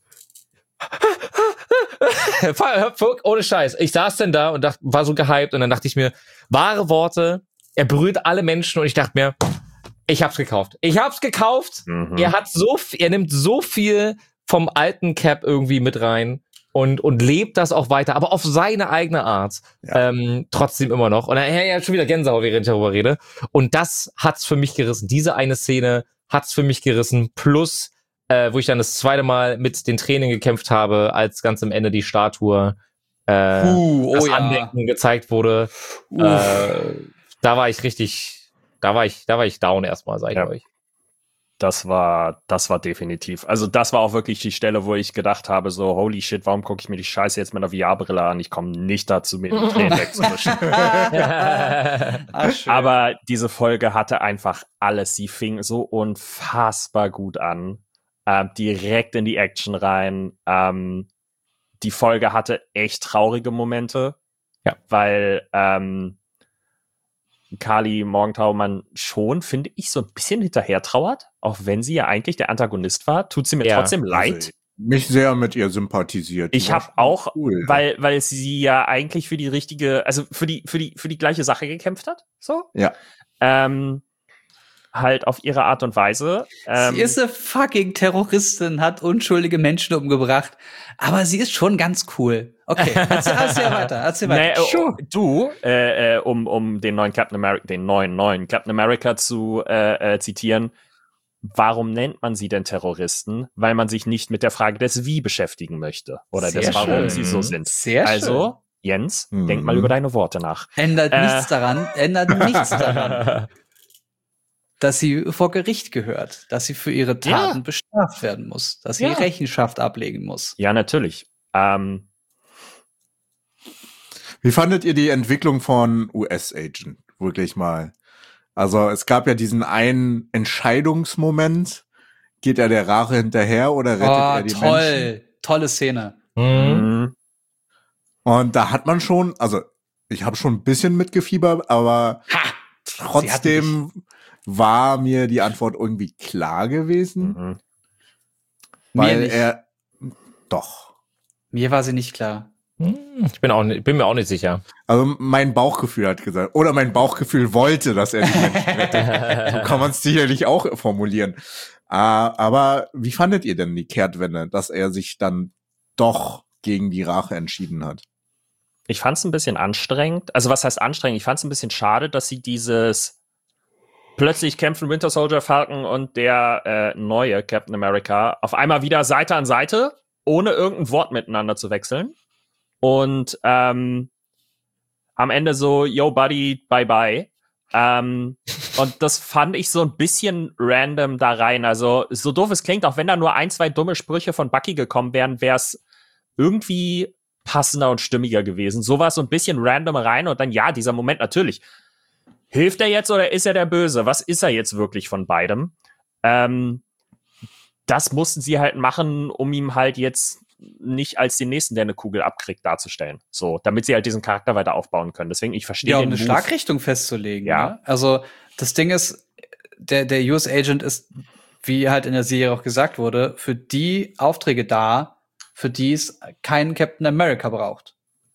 Speaker 1: ohne Scheiß. Ich saß denn da und dachte, war so gehypt und dann dachte ich mir, wahre Worte, er berührt alle Menschen und ich dachte mir, ich hab's gekauft. Ich hab's gekauft. Mhm. Er hat so, er nimmt so viel vom alten Cap irgendwie mit rein und und lebt das auch weiter, aber auf seine eigene Art. Ja. Ähm, trotzdem immer noch. Und er ja, ja, schon wieder Gänsehaut, während ich darüber rede. Und das hat's für mich gerissen. Diese eine Szene hat's für mich gerissen. Plus, äh, wo ich dann das zweite Mal mit den Tränen gekämpft habe, als ganz am Ende die Statue äh, uh, oh das ja. Andenken gezeigt wurde. Äh, da war ich richtig. Da war ich, da war ich down erstmal, sag ich ja. euch.
Speaker 2: Das war, das war definitiv. Also das war auch wirklich die Stelle, wo ich gedacht habe, so holy shit, warum gucke ich mir die Scheiße jetzt mit einer V R-Brille an? Ich komme nicht dazu, mir die Tränen wegzuwischen. Aber diese Folge hatte einfach alles. Sie fing so unfassbar gut an. Ähm, direkt in die Action rein. Ähm, die Folge hatte echt traurige Momente.
Speaker 1: Ja.
Speaker 2: Weil, ähm, Karli Morgenthau-Mann schon, finde ich, so ein bisschen hinterher trauert, auch wenn sie ja eigentlich der Antagonist war, tut sie mir ja. trotzdem leid. Also,
Speaker 4: mich sehr mit ihr sympathisiert.
Speaker 2: Ich habe auch, cool. weil weil sie ja eigentlich für die richtige, also für die für die für die gleiche Sache gekämpft hat, so.
Speaker 4: Ja.
Speaker 2: Ähm, halt auf ihre Art und Weise. Ähm,
Speaker 3: sie ist eine fucking Terroristin, hat unschuldige Menschen umgebracht, aber sie ist schon ganz cool. Okay, erzähl, erzähl weiter, erzähl weiter.
Speaker 2: Nee, oh, du, äh, äh, um um den neuen Captain America, den neuen neuen Captain America zu äh, äh, zitieren, warum nennt man sie denn Terroristen? Weil man sich nicht mit der Frage des Wie beschäftigen möchte oder
Speaker 3: Sehr
Speaker 2: des Warum
Speaker 3: schön.
Speaker 2: sie so sind.
Speaker 3: Sehr
Speaker 2: also,
Speaker 3: schön.
Speaker 2: Jens,
Speaker 4: mhm.
Speaker 2: denk mal über deine Worte nach.
Speaker 3: Ändert
Speaker 2: äh,
Speaker 3: nichts daran, ändert nichts daran, dass sie vor Gericht gehört, dass sie für ihre Taten ja. bestraft werden muss, dass sie ja. Rechenschaft ablegen muss.
Speaker 2: Ja, natürlich. Ähm,
Speaker 4: Wie fandet ihr die Entwicklung von U S-Agent? Wirklich mal. Also es gab ja diesen einen Entscheidungsmoment. Geht er der Rache hinterher oder rettet
Speaker 3: oh,
Speaker 4: er die
Speaker 3: toll.
Speaker 4: Menschen?
Speaker 3: Tolle Szene.
Speaker 2: Mhm.
Speaker 4: Und da hat man schon, also ich habe schon ein bisschen mitgefiebert, aber
Speaker 3: ha,
Speaker 4: trotzdem war mir die Antwort irgendwie klar gewesen.
Speaker 2: Mhm.
Speaker 4: Weil
Speaker 3: mir nicht.
Speaker 4: er doch.
Speaker 3: Mir war sie nicht klar.
Speaker 1: Ich bin, auch, bin mir auch nicht sicher.
Speaker 4: Also mein Bauchgefühl hat gesagt, oder mein Bauchgefühl wollte, dass er die Menschen rettet. So kann man es sicherlich auch formulieren. Uh, aber wie fandet ihr denn die Kehrtwende, dass er sich dann doch gegen die Rache entschieden hat?
Speaker 2: Ich fand es ein bisschen anstrengend. Also was heißt anstrengend? Ich fand es ein bisschen schade, dass sie dieses plötzlich kämpfen Winter Soldier, Falcon und der äh, neue Captain America auf einmal wieder Seite an Seite, ohne irgendein Wort miteinander zu wechseln. Und ähm, am Ende so, yo, buddy, bye bye. Ähm, und das fand ich so ein bisschen random da rein. Also, so doof es klingt, auch wenn da nur ein, zwei dumme Sprüche von Bucky gekommen wären, wäre es irgendwie passender und stimmiger gewesen. So war es so ein bisschen random rein und dann, ja, dieser Moment natürlich. Hilft er jetzt oder ist er der Böse? Was ist er jetzt wirklich von beidem? Ähm, das mussten sie halt machen, um ihm halt jetzt nicht als den Nächsten, der eine Kugel abkriegt, darzustellen. So, damit sie halt diesen Charakter weiter aufbauen können. Deswegen, ich verstehe
Speaker 3: ja, um
Speaker 2: den
Speaker 3: eine
Speaker 2: Move.
Speaker 3: Schlagrichtung festzulegen.
Speaker 2: Ja.
Speaker 3: Ne? Also, das Ding ist, der, der U S-Agent ist, wie halt in der Serie auch gesagt wurde, für die Aufträge da, für die es keinen Captain America braucht.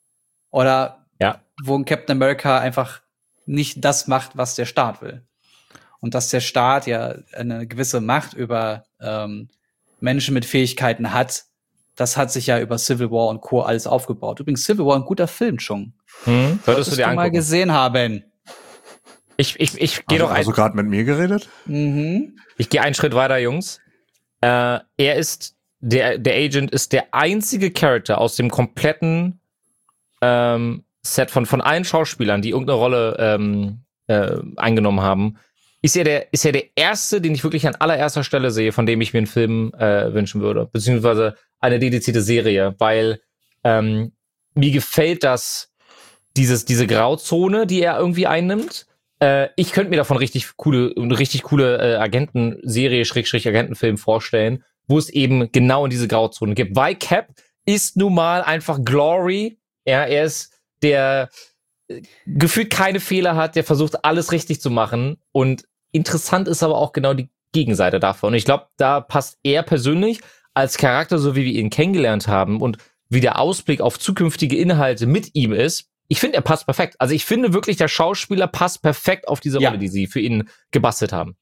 Speaker 3: Oder
Speaker 1: ja.
Speaker 3: wo ein Captain America einfach nicht das macht, was der Staat will. Und dass der Staat ja eine gewisse Macht über ähm, Menschen mit Fähigkeiten hat, das hat sich ja über Civil War und Co. alles aufgebaut. Übrigens, Civil War ein guter Film schon.
Speaker 1: Hm, solltest du dir
Speaker 3: du mal gesehen haben.
Speaker 1: Ich, ich, ich gehe doch ein.
Speaker 4: Hast du gerade mit mir geredet?
Speaker 3: Mhm.
Speaker 1: Ich gehe einen Schritt weiter, Jungs. Äh, er ist, der, der Agent ist der einzige Charakter aus dem kompletten ähm, Set von, von allen Schauspielern, die irgendeine Rolle ähm, äh, eingenommen haben, ist er der, ist er der erste, den ich wirklich an allererster Stelle sehe, von dem ich mir einen Film äh, wünschen würde. Beziehungsweise eine dedizierte Serie, weil ähm, mir gefällt das, dieses, diese Grauzone, die er irgendwie einnimmt. Äh, ich könnte mir davon richtig coole, eine richtig coole äh, Agentenserie, Schrägstrich Agentenfilm vorstellen, wo es eben genau in diese Grauzone gibt. Weil Cap ist nun mal einfach Glory. Ja, er ist der äh, gefühlt keine Fehler hat, der versucht alles richtig zu machen. Und interessant ist aber auch genau die Gegenseite davon. Und ich glaube, da passt er persönlich als Charakter, so wie wir ihn kennengelernt haben und wie der Ausblick auf zukünftige Inhalte mit ihm ist. Ich finde, er passt perfekt. Also ich finde wirklich, der Schauspieler passt perfekt auf diese
Speaker 3: Ja.
Speaker 1: Rolle, die sie für ihn gebastelt haben.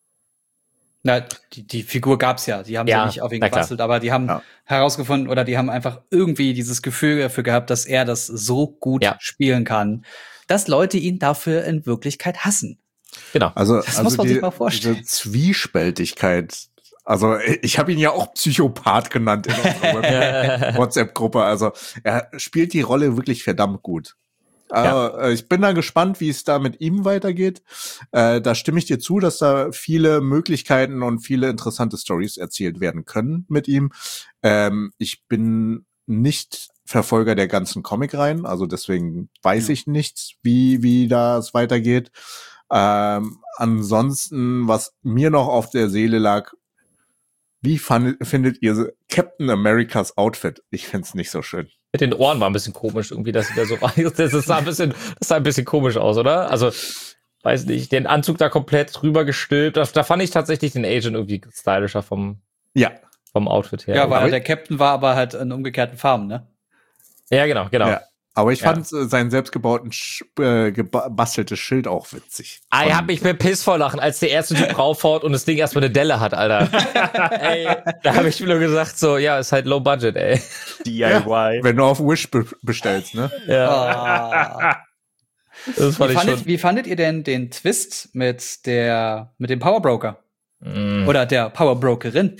Speaker 3: Na, die, die Figur gab's ja. Die haben
Speaker 1: Ja,
Speaker 3: ja nicht auf ihn
Speaker 1: na klar.
Speaker 3: gebastelt, aber die haben
Speaker 4: Ja.
Speaker 3: herausgefunden oder die haben einfach irgendwie dieses Gefühl dafür gehabt, dass er das so gut
Speaker 1: Ja.
Speaker 3: spielen kann, dass Leute ihn dafür in Wirklichkeit hassen.
Speaker 1: Genau.
Speaker 4: Also,
Speaker 3: Das
Speaker 4: also
Speaker 3: muss man
Speaker 4: die,
Speaker 3: sich mal vorstellen.
Speaker 4: diese Zwiespältigkeit. Also ich habe ihn ja auch Psychopath genannt in unserer Web- WhatsApp-Gruppe. Also er spielt die Rolle wirklich verdammt gut. Also, äh, ich bin da gespannt, wie es da mit ihm weitergeht. Äh, da stimme ich dir zu, dass da viele Möglichkeiten und viele interessante Stories erzählt werden können mit ihm. Ähm, ich bin nicht Verfolger der ganzen Comicreihen, also deswegen weiß
Speaker 3: Ja.
Speaker 4: ich nicht, wie wie das weitergeht. Ähm, ansonsten, was mir noch auf der Seele lag, wie fand, findet ihr Captain Americas Outfit? Ich find's nicht so schön.
Speaker 1: Mit den Ohren war ein bisschen komisch irgendwie, dass sie da so rein. Das sah ein bisschen, das sah ein bisschen komisch aus, oder? Also, weiß nicht, den Anzug da komplett drüber gestülpt. Da, da fand ich tatsächlich den Agent irgendwie stylischer vom,
Speaker 4: Ja,
Speaker 1: vom Outfit her.
Speaker 3: Ja, weil
Speaker 4: aber-
Speaker 3: er der Captain war, aber halt in umgekehrten Farben, ne?
Speaker 1: ja, genau, genau.
Speaker 4: ja. Aber ich
Speaker 1: Ja.
Speaker 4: fand äh, seinen selbstgebauten, Sch äh, gebasteltes Schild auch witzig.
Speaker 1: Ah, ich
Speaker 4: Von-
Speaker 1: hab mich mit Piss vor Lachen, als der erste Typ raufhaut und das Ding erstmal eine Delle hat, Alter. Ey, da habe ich mir nur gesagt, so, ja, ist halt low budget, ey.
Speaker 2: D I Y.
Speaker 4: Wenn du auf Wish be bestellst, ne?
Speaker 1: Ja,
Speaker 3: Ah.
Speaker 1: das fand
Speaker 3: Wie,
Speaker 1: ich
Speaker 3: fandet,
Speaker 1: schon.
Speaker 3: wie fandet ihr denn den Twist mit der mit dem Power Broker?
Speaker 1: Mm.
Speaker 3: Oder der Power Brokerin?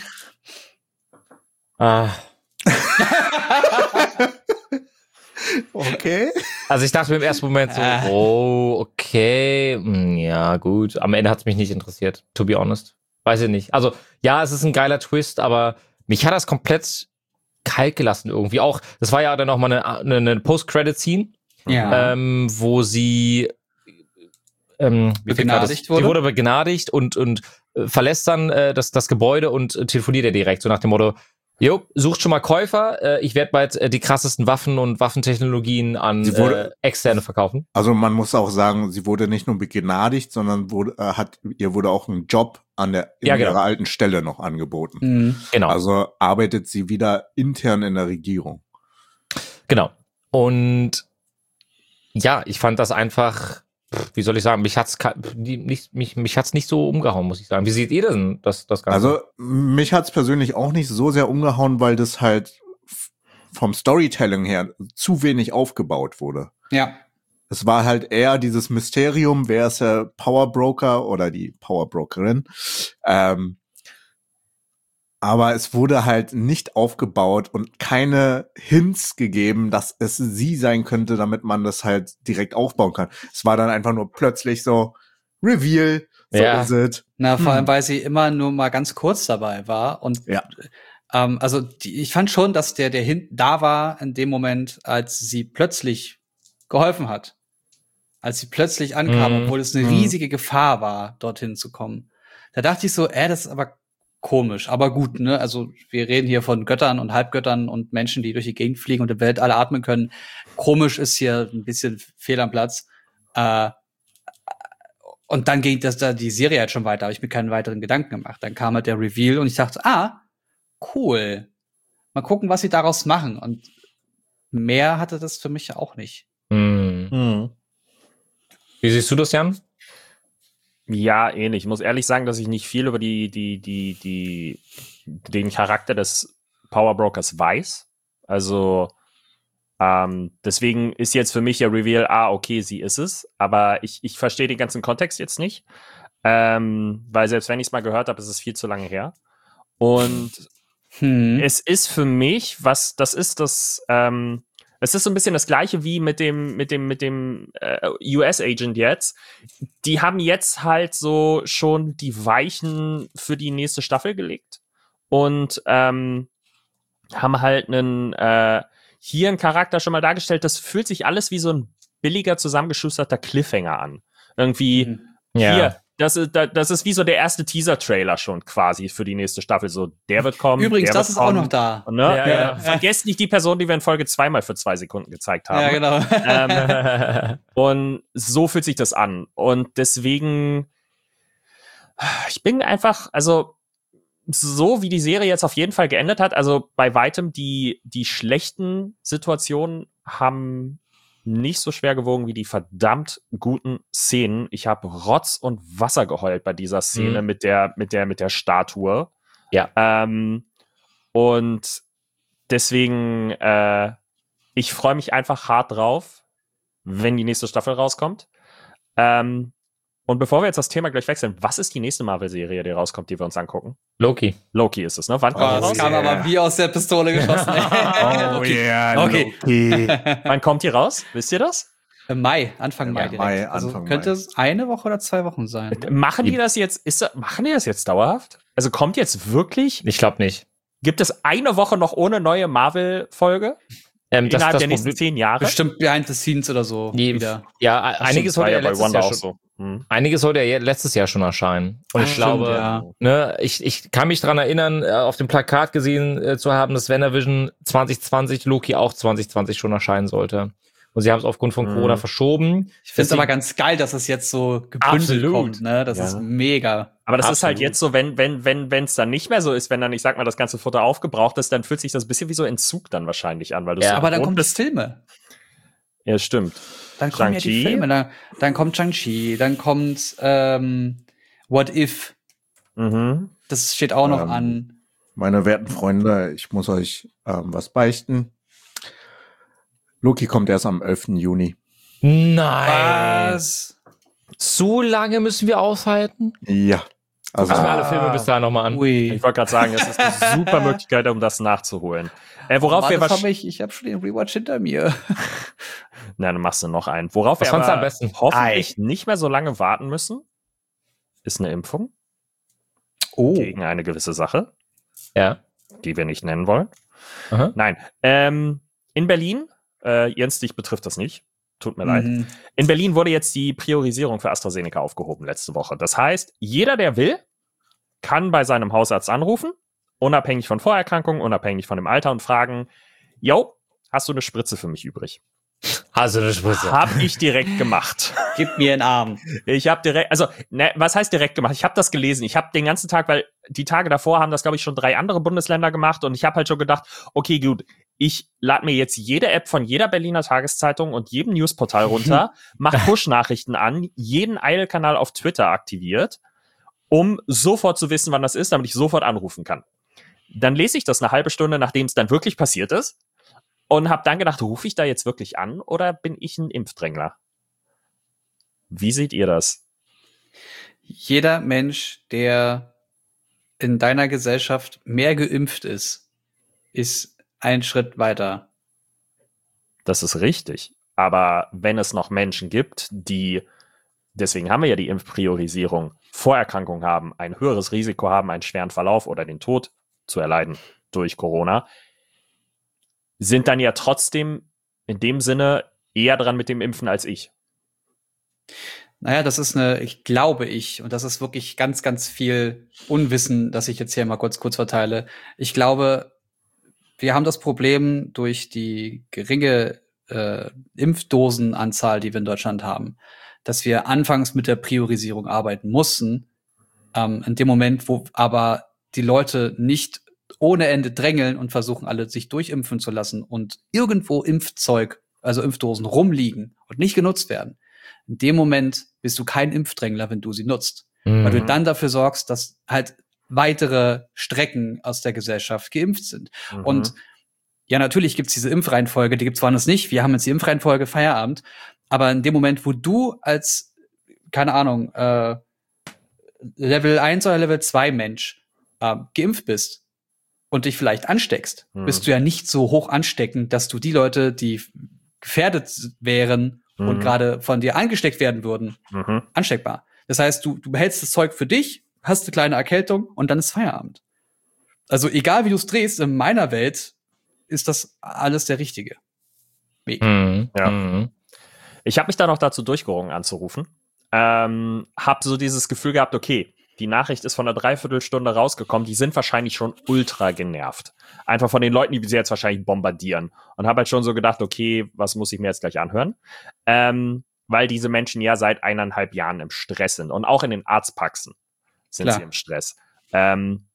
Speaker 1: Ah.
Speaker 4: Okay.
Speaker 1: Also ich dachte mir im ersten Moment so,
Speaker 3: Ah.
Speaker 1: oh, okay, mm, ja, gut. Am Ende hat's mich nicht interessiert, to be honest. Weiß ich nicht. Also, ja, es ist ein geiler Twist, aber mich hat das komplett kalt gelassen irgendwie. Auch, das war ja dann noch mal eine, eine, eine Post-Credit-Scene,
Speaker 3: Ja.
Speaker 1: ähm, wo sie ähm, wie viel war das?
Speaker 3: Begnadigt wurde?
Speaker 1: Sie wurde begnadigt und, und äh, verlässt dann äh, das, das Gebäude und äh, telefoniert er direkt, so nach dem Motto, jo, sucht schon mal Käufer, äh, ich werde bald äh, die krassesten Waffen und Waffentechnologien an
Speaker 4: Sie wurde-
Speaker 1: äh, Externe verkaufen.
Speaker 4: Also man muss auch sagen, sie wurde nicht nur begnadigt, sondern wurde, äh, hat, ihr wurde auch ein Job an der in
Speaker 1: Ja, genau.
Speaker 4: ihrer alten Stelle noch angeboten.
Speaker 3: Mhm.
Speaker 1: Genau,
Speaker 4: Also arbeitet sie wieder intern in der Regierung.
Speaker 1: genau. Und ja, ich fand das einfach, pff, wie soll ich sagen, mich hat's ka- die- nicht, mich, mich hat's nicht so umgehauen, muss ich sagen. Wie seht ihr denn das, das Ganze?
Speaker 4: Also mich hat's persönlich auch nicht so sehr umgehauen, weil das halt f- vom Storytelling her zu wenig aufgebaut wurde.
Speaker 3: Ja.
Speaker 4: Es war halt eher dieses Mysterium, wer ist der Power Broker oder die Power Brokerin. Ähm, aber es wurde halt nicht aufgebaut und keine Hints gegeben, dass es sie sein könnte, damit man das halt direkt aufbauen kann. Es war dann einfach nur plötzlich so Reveal, so
Speaker 1: Ja.
Speaker 4: is it.
Speaker 3: Na, vor
Speaker 4: Hm.
Speaker 3: allem, weil sie immer nur mal ganz kurz dabei war. Und
Speaker 4: Ja.
Speaker 3: ähm, also die, ich fand schon, dass der, der hin da war in dem Moment, als sie plötzlich geholfen hat. Als sie plötzlich ankam,
Speaker 1: Mhm.
Speaker 3: obwohl es eine
Speaker 4: Mhm.
Speaker 3: riesige Gefahr war, dorthin zu kommen. Da dachte ich so, äh, das ist aber komisch, aber gut, ne? Also wir reden hier von Göttern und Halbgöttern und Menschen, die durch die Gegend fliegen und im Weltall atmen können. Komisch ist hier ein bisschen fehl am Platz. Äh, und dann ging das da die Serie halt schon weiter, habe ich mir keinen weiteren Gedanken gemacht. Dann kam halt der Reveal und ich dachte, ah, cool. Mal gucken, was sie daraus machen. Und mehr hatte das für mich auch nicht.
Speaker 1: Hm. Wie siehst du das, Jan?
Speaker 2: Ja, ähnlich. Ich muss ehrlich sagen, dass ich nicht viel über die, die, die, die, den Charakter des Power Brokers weiß. Also, ähm, deswegen ist jetzt für mich der Reveal, ah, okay, sie ist es. Aber ich, ich verstehe den ganzen Kontext jetzt nicht. Ähm, weil selbst wenn ich es mal gehört habe, ist es viel zu lange her. Und
Speaker 3: Hm.
Speaker 2: es ist für mich, was, das ist das, ähm, es ist so ein bisschen das Gleiche wie mit dem, mit dem, mit dem äh, U S-Agent jetzt. Die haben jetzt halt so schon die Weichen für die nächste Staffel gelegt und ähm, haben halt einen äh, hier einen Charakter schon mal dargestellt. Das fühlt sich alles wie so ein billiger zusammengeschusterter Cliffhanger an. Irgendwie,
Speaker 3: Mhm.
Speaker 1: Ja.
Speaker 2: hier, das ist, das ist wie so der erste Teaser-Trailer schon quasi für die nächste Staffel. So, der wird kommen.
Speaker 3: Übrigens,
Speaker 2: der
Speaker 3: das
Speaker 2: wird
Speaker 3: ist auch
Speaker 2: kommen.
Speaker 3: noch da.
Speaker 2: Ne?
Speaker 1: Ja,
Speaker 2: Ja,
Speaker 1: ja.
Speaker 2: Vergesst nicht die Person, die wir in Folge zweimal für zwei Sekunden gezeigt haben.
Speaker 3: Ja, genau.
Speaker 2: Ähm, und so fühlt sich das an. Und deswegen, ich bin einfach, also so wie die Serie jetzt auf jeden Fall geendet hat, also bei weitem die, die schlechten Situationen haben nicht so schwer gewogen wie die verdammt guten Szenen. Ich habe Rotz und Wasser geheult bei dieser Szene
Speaker 1: Mhm.
Speaker 2: mit der, mit der, mit der Statue.
Speaker 1: Ja.
Speaker 2: Ähm, und deswegen, äh, ich freue mich einfach hart drauf, wenn die nächste Staffel rauskommt. Ähm, und bevor wir jetzt das Thema gleich wechseln, was ist die nächste Marvel-Serie, die rauskommt, die wir uns angucken?
Speaker 1: Loki.
Speaker 2: Loki ist es, ne? Wann
Speaker 3: Oh,
Speaker 2: kommt die
Speaker 3: das
Speaker 2: raus?
Speaker 3: kam
Speaker 4: yeah.
Speaker 3: aber wie aus der Pistole geschossen.
Speaker 4: Oh
Speaker 3: Okay.
Speaker 4: yeah,
Speaker 3: Okay.
Speaker 4: Loki.
Speaker 2: Wann kommt die raus? Wisst ihr das?
Speaker 3: Im Mai, Anfang Mai
Speaker 4: Ja,
Speaker 3: direkt.
Speaker 4: Mai,
Speaker 3: also
Speaker 4: Anfang
Speaker 3: könnte
Speaker 4: Mai.
Speaker 3: es eine Woche oder zwei Wochen sein.
Speaker 2: Machen die das jetzt, ist das, machen die das jetzt dauerhaft? Also kommt jetzt wirklich,
Speaker 1: Ich glaube nicht.
Speaker 2: gibt es eine Woche noch ohne neue Marvel-Folge?
Speaker 1: Ähm, das,
Speaker 2: Innerhalb
Speaker 1: das
Speaker 2: der nächsten
Speaker 1: Problem-
Speaker 2: zehn Jahre?
Speaker 3: Bestimmt behind the scenes oder so
Speaker 1: Die-
Speaker 3: wieder.
Speaker 1: Ja,
Speaker 2: Ach,
Speaker 1: einiges
Speaker 2: stimmt, war
Speaker 1: sollte ja
Speaker 2: bei
Speaker 1: letztes
Speaker 2: Wanda
Speaker 1: Jahr
Speaker 2: auch
Speaker 1: schon.
Speaker 2: so. Hm.
Speaker 1: Einiges sollte ja letztes Jahr schon erscheinen. Und
Speaker 3: Ah,
Speaker 1: ich
Speaker 3: stimmt,
Speaker 1: glaube,
Speaker 3: ja.
Speaker 1: ne, ich, ich kann mich dran erinnern, äh, auf dem Plakat gesehen äh, zu haben, dass WandaVision zwanzig zwanzig, Loki auch zwanzig zwanzig schon erscheinen sollte. Und sie haben es aufgrund von
Speaker 2: Mhm.
Speaker 1: Corona verschoben.
Speaker 3: Ich finde es
Speaker 1: Deswegen-
Speaker 3: aber ganz geil, dass es jetzt so gebündelt
Speaker 1: Absolut.
Speaker 3: kommt. Ne? Das
Speaker 2: Ja.
Speaker 3: ist mega.
Speaker 2: Aber das ist halt
Speaker 1: Absolut.
Speaker 2: jetzt so, wenn wenn wenn wenn es dann nicht mehr so ist, wenn dann, ich sag mal, das ganze Futter aufgebraucht ist, dann fühlt sich das ein bisschen wie so Entzug dann wahrscheinlich an, weil du
Speaker 1: Ja,
Speaker 2: so
Speaker 3: Aber dann
Speaker 2: gewohnt
Speaker 3: kommen die
Speaker 2: bist.
Speaker 3: Filme.
Speaker 2: Ja, stimmt.
Speaker 3: Dann kommen ja die
Speaker 2: Shang-Chi?
Speaker 3: Filme. Dann, dann kommt Shang-Chi, dann kommt ähm, What If.
Speaker 2: Mhm.
Speaker 3: Das steht auch noch
Speaker 4: Ähm,
Speaker 3: an.
Speaker 4: Meine werten Freunde, ich muss euch ähm, was beichten. Loki kommt erst am elften Juni.
Speaker 1: Nein. Zu lange müssen wir aushalten?
Speaker 4: Ja. Also,
Speaker 1: Gucken wir alle Filme bis dahin nochmal an.
Speaker 3: Ui.
Speaker 2: Ich wollte gerade sagen, es ist eine super Möglichkeit, um das nachzuholen. Äh, worauf wir
Speaker 3: Warte, hab
Speaker 2: wahrscheinlich.
Speaker 3: ich ich habe schon den Rewatch hinter mir.
Speaker 2: Nein, dann machst du noch einen. Worauf
Speaker 1: Was
Speaker 2: wir
Speaker 1: fandst du
Speaker 2: aber
Speaker 1: am besten?
Speaker 2: hoffentlich nicht mehr so lange warten müssen, ist eine Impfung
Speaker 3: Oh.
Speaker 2: gegen eine gewisse Sache,
Speaker 1: Ja.
Speaker 2: die wir nicht nennen wollen.
Speaker 1: Aha.
Speaker 2: Nein. Ähm, in Berlin, äh, Jens, dich betrifft das nicht. Tut mir leid.
Speaker 3: Mhm.
Speaker 2: In Berlin wurde jetzt die Priorisierung für AstraZeneca aufgehoben letzte Woche. Das heißt, jeder, der will, kann bei seinem Hausarzt anrufen, unabhängig von Vorerkrankungen, unabhängig von dem Alter und fragen, yo, hast du eine Spritze für mich übrig?
Speaker 1: Also eine Spritze.
Speaker 2: Hab ich direkt gemacht.
Speaker 3: Gib mir einen Arm.
Speaker 2: Ich habe direkt, also, ne, was heißt direkt gemacht? Ich habe das gelesen. Ich habe den ganzen Tag, weil die Tage davor haben das, glaube ich, schon drei andere Bundesländer gemacht und ich habe halt schon gedacht, okay, gut, ich lade mir jetzt jede App von jeder Berliner Tageszeitung und jedem Newsportal runter, mach Push-Nachrichten an, jeden Eilkanal auf Twitter aktiviert, um sofort zu wissen, wann das ist, damit ich sofort anrufen kann. Dann lese ich das eine halbe Stunde, nachdem es dann wirklich passiert ist und habe dann gedacht, rufe ich da jetzt wirklich an oder bin ich ein Impfdrängler? Wie seht ihr das?
Speaker 3: Jeder Mensch, der in deiner Gesellschaft mehr geimpft ist, ist ein Schritt weiter.
Speaker 2: Das ist richtig. Aber wenn es noch Menschen gibt, die, deswegen haben wir ja die Impfpriorisierung, Vorerkrankungen haben, ein höheres Risiko haben, einen schweren Verlauf oder den Tod zu erleiden durch Corona, sind dann ja trotzdem in dem Sinne eher dran mit dem Impfen als ich.
Speaker 3: Naja, das ist eine, ich glaube ich, und das ist wirklich ganz, ganz viel Unwissen, das ich jetzt hier mal kurz, kurz verteile. Ich glaube, wir haben das Problem durch die geringe äh, Impfdosenanzahl, die wir in Deutschland haben, dass wir anfangs mit der Priorisierung arbeiten mussten. Ähm, in dem Moment, wo aber die Leute nicht ohne Ende drängeln und versuchen, alle sich durchimpfen zu lassen und irgendwo Impfzeug, also Impfdosen rumliegen und nicht genutzt werden. In dem Moment bist du kein Impfdrängler, wenn du sie nutzt.
Speaker 1: Mhm.
Speaker 3: Weil du dann dafür sorgst, dass halt weitere Strecken aus der Gesellschaft geimpft sind.
Speaker 2: Mhm.
Speaker 3: Und ja, natürlich gibt's diese Impfreihenfolge, die gibt's woanders nicht. Wir haben jetzt die Impfreihenfolge Feierabend. Aber in dem Moment, wo du als, keine Ahnung, äh, Level eins oder Level zwei Mensch äh, geimpft bist und dich vielleicht ansteckst,
Speaker 2: Mhm.
Speaker 3: bist du ja nicht so hoch ansteckend, dass du die Leute, die gefährdet wären und
Speaker 2: Mhm.
Speaker 3: gerade von dir angesteckt werden würden,
Speaker 2: Mhm.
Speaker 3: ansteckbar. Das heißt, du, du behältst das Zeug für dich, hast eine kleine Erkältung und dann ist Feierabend. Also egal wie du es drehst, in meiner Welt ist das alles der richtige Weg.
Speaker 1: Mhm.
Speaker 2: Ja.
Speaker 1: Mhm.
Speaker 2: Ich habe mich dann auch dazu durchgerungen anzurufen. ähm, habe so dieses Gefühl gehabt, okay, die Nachricht ist von einer Dreiviertelstunde rausgekommen, die sind wahrscheinlich schon ultra genervt. Einfach von den Leuten, die sie jetzt wahrscheinlich bombardieren. Und habe halt schon so gedacht, okay, was muss ich mir jetzt gleich anhören? Ähm, weil diese Menschen ja seit eineinhalb Jahren im Stress sind. Und auch in den Arztpraxen sind
Speaker 3: Klar.
Speaker 2: sie im Stress. Ähm,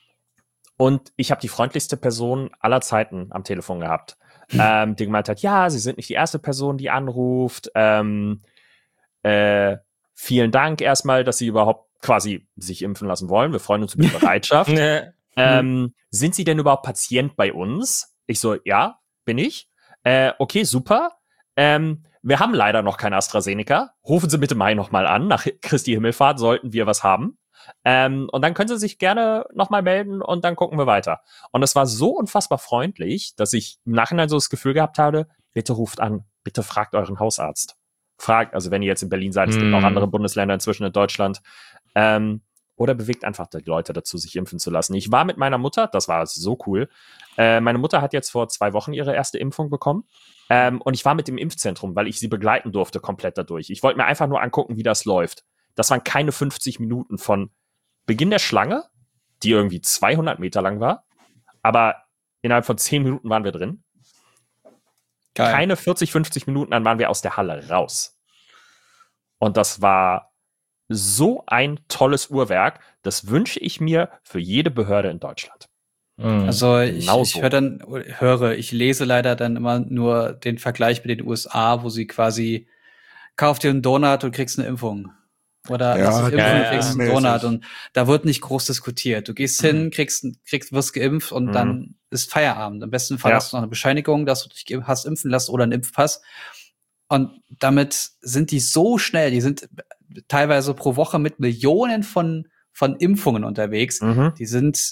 Speaker 2: und ich habe die freundlichste Person aller Zeiten am Telefon gehabt, ähm, die gemeint hat, ja, sie sind nicht die erste Person, die anruft. Ähm, äh, vielen Dank erstmal, dass Sie überhaupt quasi sich impfen lassen wollen. Wir freuen uns über die Bereitschaft.
Speaker 1: Nee.
Speaker 2: ähm, sind Sie denn überhaupt Patient bei uns? Ich so, ja, bin ich. Äh, okay, super. Ähm, wir haben leider noch kein AstraZeneca. Rufen Sie bitte Mai nochmal an. Nach Christi Himmelfahrt sollten wir was haben. Ähm, und dann können Sie sich gerne nochmal melden und dann gucken wir weiter. Und es war so unfassbar freundlich, dass ich im Nachhinein so das Gefühl gehabt habe, bitte ruft an, bitte fragt euren Hausarzt. Fragt, also wenn ihr jetzt in Berlin seid, es gibt
Speaker 1: Mm.
Speaker 2: auch andere Bundesländer inzwischen in Deutschland, ähm, oder bewegt einfach die Leute dazu, sich impfen zu lassen. Ich war mit meiner Mutter, das war so cool, äh, meine Mutter hat jetzt vor zwei Wochen ihre erste Impfung bekommen, ähm, und ich war mit dem Impfzentrum, weil ich sie begleiten durfte komplett dadurch. Ich wollte mir einfach nur angucken, wie das läuft. Das waren keine fünfzig Minuten von Beginn der Schlange, die irgendwie zweihundert Meter lang war, aber innerhalb von zehn Minuten waren wir drin.
Speaker 3: Geil.
Speaker 2: Keine vierzig, fünfzig Minuten, dann waren wir aus der Halle raus. Und das war so ein tolles Uhrwerk. Das wünsche ich mir für jede Behörde in Deutschland.
Speaker 1: Mhm.
Speaker 3: Also ich,
Speaker 2: Genau
Speaker 3: ich
Speaker 2: so.
Speaker 3: höre dann, höre, ich lese leider dann immer nur den Vergleich mit den U S A, wo sie quasi kauf dir einen Donut und kriegst eine Impfung. Oder
Speaker 4: Ja,
Speaker 3: lass dich impfen
Speaker 1: ja,
Speaker 3: und
Speaker 1: ja,
Speaker 3: kriegst einen
Speaker 4: mäßig.
Speaker 3: Donut. Und da wird nicht groß diskutiert. Du gehst hin, kriegst, kriegst wirst geimpft und
Speaker 2: Mhm.
Speaker 3: dann ist Feierabend. Im besten Fall
Speaker 2: Ja.
Speaker 3: hast du noch eine Bescheinigung, dass du dich ge- hast impfen lassen oder einen Impfpass. Und damit sind die so schnell, die sind teilweise pro Woche mit Millionen von, von Impfungen unterwegs.
Speaker 2: Mhm.
Speaker 3: Die sind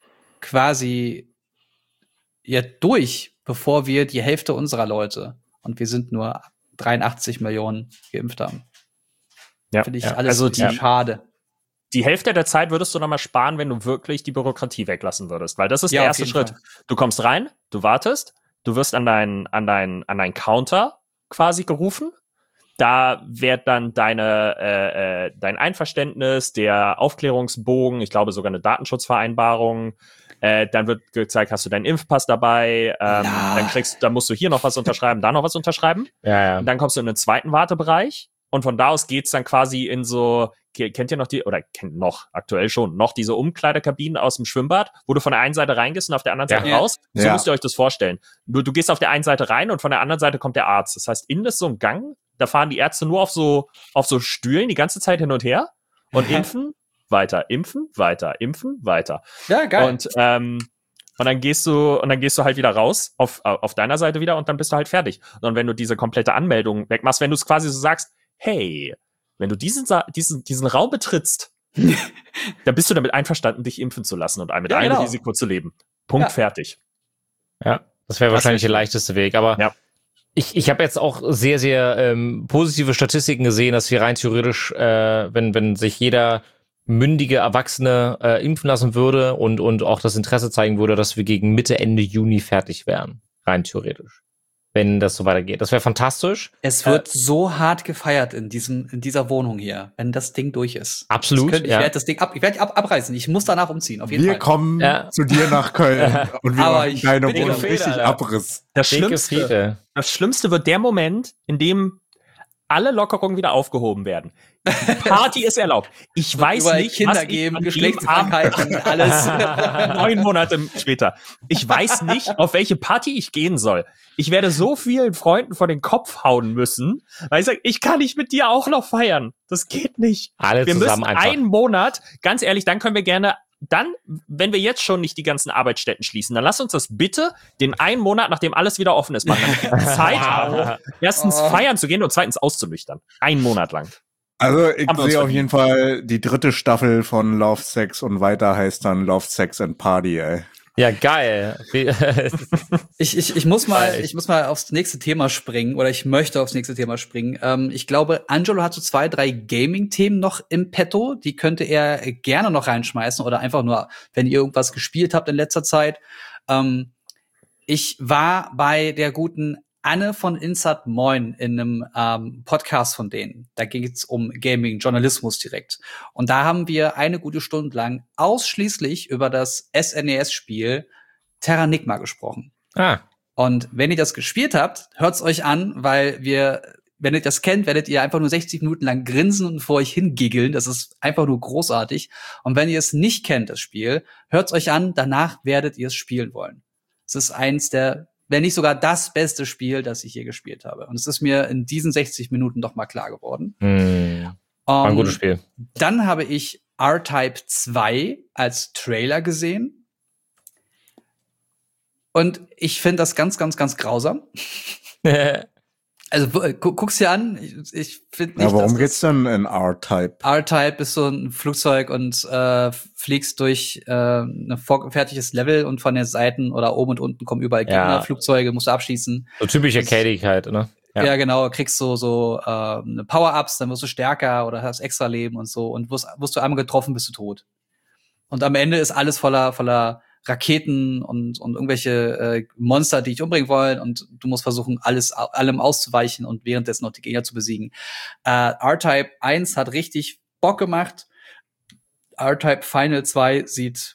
Speaker 3: quasi ja durch, bevor wir die Hälfte unserer Leute, und wir sind nur dreiundachtzig Millionen geimpft haben.
Speaker 2: Ja.
Speaker 3: Finde ich
Speaker 1: Ja.
Speaker 3: alles
Speaker 2: Also
Speaker 3: ein bisschen
Speaker 2: die-
Speaker 3: schade.
Speaker 2: Die Hälfte der Zeit würdest du noch mal sparen, wenn du wirklich die Bürokratie weglassen würdest. Weil das ist
Speaker 3: Ja,
Speaker 2: der
Speaker 3: auf
Speaker 2: erste
Speaker 3: jeden
Speaker 2: Schritt.
Speaker 3: Fall.
Speaker 2: Du kommst rein, du wartest, du wirst an deinen an dein, an dein Counter quasi gerufen. Da wird dann deine äh, äh, dein Einverständnis, der Aufklärungsbogen, ich glaube sogar eine Datenschutzvereinbarung. Äh, dann wird gezeigt, hast du deinen Impfpass dabei. Ähm,
Speaker 3: Ja.
Speaker 2: Dann kriegst, dann musst du hier noch was unterschreiben, da noch was unterschreiben.
Speaker 1: Ja, ja.
Speaker 2: Und dann kommst du in den zweiten Wartebereich und von da aus geht's dann quasi in so, ke- kennt ihr noch die, oder kennt noch, aktuell schon, noch diese Umkleidekabinen aus dem Schwimmbad, wo du von der einen Seite reingehst und auf der anderen
Speaker 1: Ja.
Speaker 2: Seite
Speaker 3: Ja.
Speaker 2: raus? So
Speaker 4: Ja.
Speaker 2: müsst ihr euch das vorstellen. Du, du gehst auf der einen Seite rein und von der anderen Seite kommt der Arzt. Das heißt, innen ist so ein Gang, da fahren die Ärzte nur auf so, auf so Stühlen die ganze Zeit hin und her und impfen, weiter, impfen, weiter, impfen, weiter.
Speaker 3: Ja, geil.
Speaker 2: Und, ähm, und dann gehst du, und dann gehst du halt wieder raus auf, auf deiner Seite wieder und dann bist du halt fertig. Und wenn du diese komplette Anmeldung wegmachst, wenn du es quasi so sagst, hey, wenn du diesen, Sa- diesen, diesen Raum betrittst, dann bist du damit einverstanden, dich impfen zu lassen und mit
Speaker 3: Ja,
Speaker 2: einem
Speaker 3: genau.
Speaker 2: Risiko zu leben. Punkt,
Speaker 3: Ja.
Speaker 2: fertig.
Speaker 1: Ja, das wäre wahrscheinlich der
Speaker 2: richtig.
Speaker 1: leichteste Weg. Aber
Speaker 2: Ja.
Speaker 1: ich, ich habe jetzt auch sehr, sehr ähm, positive Statistiken gesehen, dass wir rein theoretisch, äh, wenn, wenn sich jeder mündige Erwachsene äh, impfen lassen würde und, und auch das Interesse zeigen würde, dass wir gegen Mitte, Ende Juni fertig wären. Rein theoretisch. Wenn das so weitergeht. Das wäre fantastisch.
Speaker 3: Es wird so hart gefeiert in diesem, in dieser Wohnung hier, wenn das Ding durch ist.
Speaker 1: Absolut,
Speaker 3: Das könnte, ich
Speaker 1: ja.
Speaker 3: werde das Ding ab, ich werde ab, abreißen. Ich muss danach umziehen, auf jeden
Speaker 4: Wir
Speaker 3: Fall.
Speaker 4: kommen
Speaker 1: Ja.
Speaker 4: zu dir nach Köln und wir
Speaker 3: Aber
Speaker 4: machen
Speaker 3: ich
Speaker 4: deine
Speaker 3: bin
Speaker 4: Wohnung
Speaker 1: Feder,
Speaker 4: richtig
Speaker 1: Alter.
Speaker 4: Abriss.
Speaker 2: Das
Speaker 1: Dicke
Speaker 2: Schlimmste,
Speaker 1: Fete.
Speaker 2: das Schlimmste wird der Moment, in dem alle Lockerungen wieder aufgehoben werden. Party ist erlaubt. Ich weiß
Speaker 3: Überall
Speaker 2: nicht,
Speaker 3: Kinder
Speaker 2: was ich
Speaker 3: geben,
Speaker 2: an dem
Speaker 3: Geschlechtskrankheiten, alles.
Speaker 2: Neun Monate später. Ich weiß nicht, auf welche Party ich gehen soll. Ich werde so vielen Freunden vor den Kopf hauen müssen, weil ich sage, ich kann nicht mit dir auch noch feiern. Das geht nicht.
Speaker 1: Alle
Speaker 2: Wir
Speaker 1: zusammen
Speaker 2: müssen
Speaker 1: einfach.
Speaker 2: einen Monat, ganz ehrlich, dann können wir gerne, dann, wenn wir jetzt schon nicht die ganzen Arbeitsstätten schließen, dann lass uns das bitte den einen Monat, nachdem alles wieder offen ist, machen. Damit wir Zeit haben, erstens
Speaker 3: Oh.
Speaker 2: feiern zu gehen und zweitens auszunüchtern. Einen Monat lang.
Speaker 4: Also ich
Speaker 2: Haben wir uns
Speaker 4: sehe auf
Speaker 2: verdient.
Speaker 4: jeden Fall die dritte Staffel von Love, Sex und weiter heißt dann Love, Sex and Party, ey.
Speaker 1: Ja, geil. Wie-
Speaker 3: Ich, ich, ich muss mal,
Speaker 1: Geil.
Speaker 3: ich muss mal aufs nächste Thema springen, oder ich möchte aufs nächste Thema springen. Ähm, ich glaube, Angelo hat so zwei, drei Gaming-Themen noch im Petto. Die könnte er gerne noch reinschmeißen oder einfach nur, wenn ihr irgendwas gespielt habt in letzter Zeit. Ähm, ich war bei der guten Anne von Insert Moin in einem ähm, Podcast von denen. Da ging es um Gaming, Journalismus direkt. Und da haben wir eine gute Stunde lang ausschließlich über das S N E S-Spiel Terranigma gesprochen.
Speaker 1: Ah.
Speaker 3: Und wenn ihr das gespielt habt, hört's euch an, weil wir, wenn ihr das kennt, werdet ihr einfach nur sechzig Minuten lang grinsen und vor euch hingiggeln. Das ist einfach nur großartig. Und wenn ihr es nicht kennt, das Spiel, hört's euch an, danach werdet ihr es spielen wollen. Es ist eins der, wenn nicht sogar das beste Spiel, das ich je gespielt habe. Und es ist mir in diesen sechzig Minuten doch mal klar geworden.
Speaker 1: Hm. War ein
Speaker 3: Um,
Speaker 1: gutes Spiel.
Speaker 3: Dann habe ich R-Type zwei als Trailer gesehen. Und ich finde das ganz, ganz, ganz grausam. Also gu guck's dir an. Ich, ich finde nicht.
Speaker 4: Ja, warum
Speaker 3: dass
Speaker 4: geht's denn in R-Type?
Speaker 3: R-Type ist so ein Flugzeug und äh, fliegst durch äh, ein vorgefertigtes Level und von den Seiten oder oben und unten kommen überall
Speaker 1: Ja.
Speaker 3: Gegner, Flugzeuge, musst du abschießen.
Speaker 1: So typische
Speaker 3: Das-
Speaker 1: Arcadigkeit, ne?
Speaker 3: Ja,
Speaker 1: Ja.
Speaker 3: genau, kriegst du so äh, eine Power-Ups, dann wirst du stärker oder hast extra Leben und so und wirst, wirst du einmal getroffen, bist du tot. Und am Ende ist alles voller voller Raketen und und irgendwelche äh, Monster, die dich umbringen wollen und du musst versuchen, alles allem auszuweichen und währenddessen noch die Gegner zu besiegen. Äh, R-Type eins hat richtig Bock gemacht. R-Type Final zwei sieht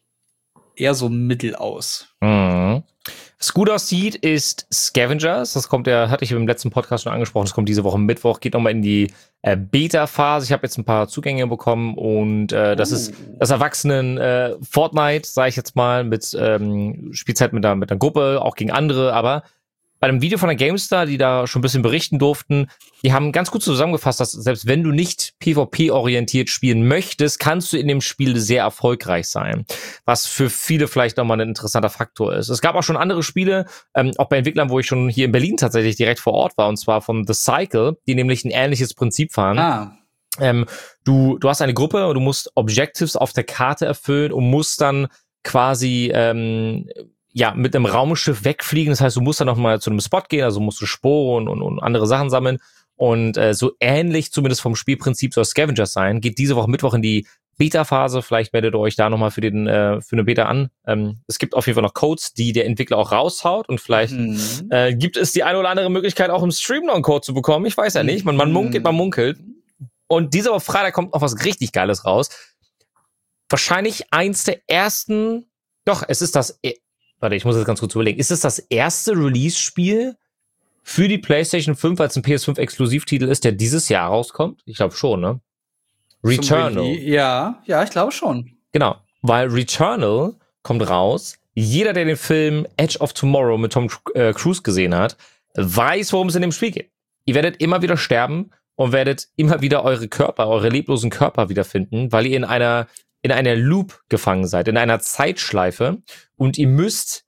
Speaker 3: eher so mittel aus.
Speaker 1: Mhm. Was gut aussieht, ist Scavengers. Das kommt ja, hatte ich im letzten Podcast schon angesprochen. Das kommt diese Woche Mittwoch, geht nochmal in die äh, Beta-Phase. Ich habe jetzt ein paar Zugänge bekommen und äh, das
Speaker 3: Oh.
Speaker 1: ist das Erwachsenen äh, Fortnite, sage ich jetzt mal, mit ähm, Spielzeit mit einer, mit einer Gruppe, auch gegen andere, aber bei einem Video von der GameStar, die da schon ein bisschen berichten durften, die haben ganz gut zusammengefasst, dass selbst wenn du nicht PvP-orientiert spielen möchtest, kannst du in dem Spiel sehr erfolgreich sein. Was für viele vielleicht nochmal ein interessanter Faktor ist. Es gab auch schon andere Spiele, ähm, auch bei Entwicklern, wo ich schon hier in Berlin tatsächlich direkt vor Ort war, und zwar von The Cycle, die nämlich ein ähnliches Prinzip fahren.
Speaker 3: Ah,
Speaker 1: Ähm, du, du hast eine Gruppe und du musst Objectives auf der Karte erfüllen und musst dann quasi ähm, ja mit einem Raumschiff wegfliegen. Das heißt, du musst dann noch mal zu einem Spot gehen, also musst du Sporen und, und andere Sachen sammeln. Und äh, so ähnlich, zumindest vom Spielprinzip, soll Scavengers sein. Geht diese Woche Mittwoch in die Beta-Phase. Vielleicht meldet ihr euch da noch mal für den äh, für eine Beta an. Ähm, es gibt auf jeden Fall noch Codes, die der Entwickler auch raushaut. Und vielleicht
Speaker 3: hm.
Speaker 1: äh, gibt es die eine oder andere Möglichkeit, auch im Stream noch einen Code zu bekommen. Ich weiß ja nicht. Man, man munkelt, man munkelt. Und diese Woche Freitag kommt noch was richtig Geiles raus. Wahrscheinlich eins der ersten, doch, es ist das, e- warte, ich muss das ganz kurz überlegen. Ist es das erste Release-Spiel für die PlayStation fünf, weil es ein P S fünf Exklusivtitel ist, der dieses Jahr rauskommt? Ich glaube schon, ne?
Speaker 3: Zum
Speaker 1: Returnal.
Speaker 3: Release- Ja, ja, ich glaube schon.
Speaker 1: Genau, weil Returnal kommt raus. Jeder, der den Film Edge of Tomorrow mit Tom äh, Cruise gesehen hat, weiß, worum es in dem Spiel geht. Ihr werdet immer wieder sterben und werdet immer wieder eure Körper, eure leblosen Körper wiederfinden, weil ihr in einer in einer Loop gefangen seid, in einer Zeitschleife, und ihr müsst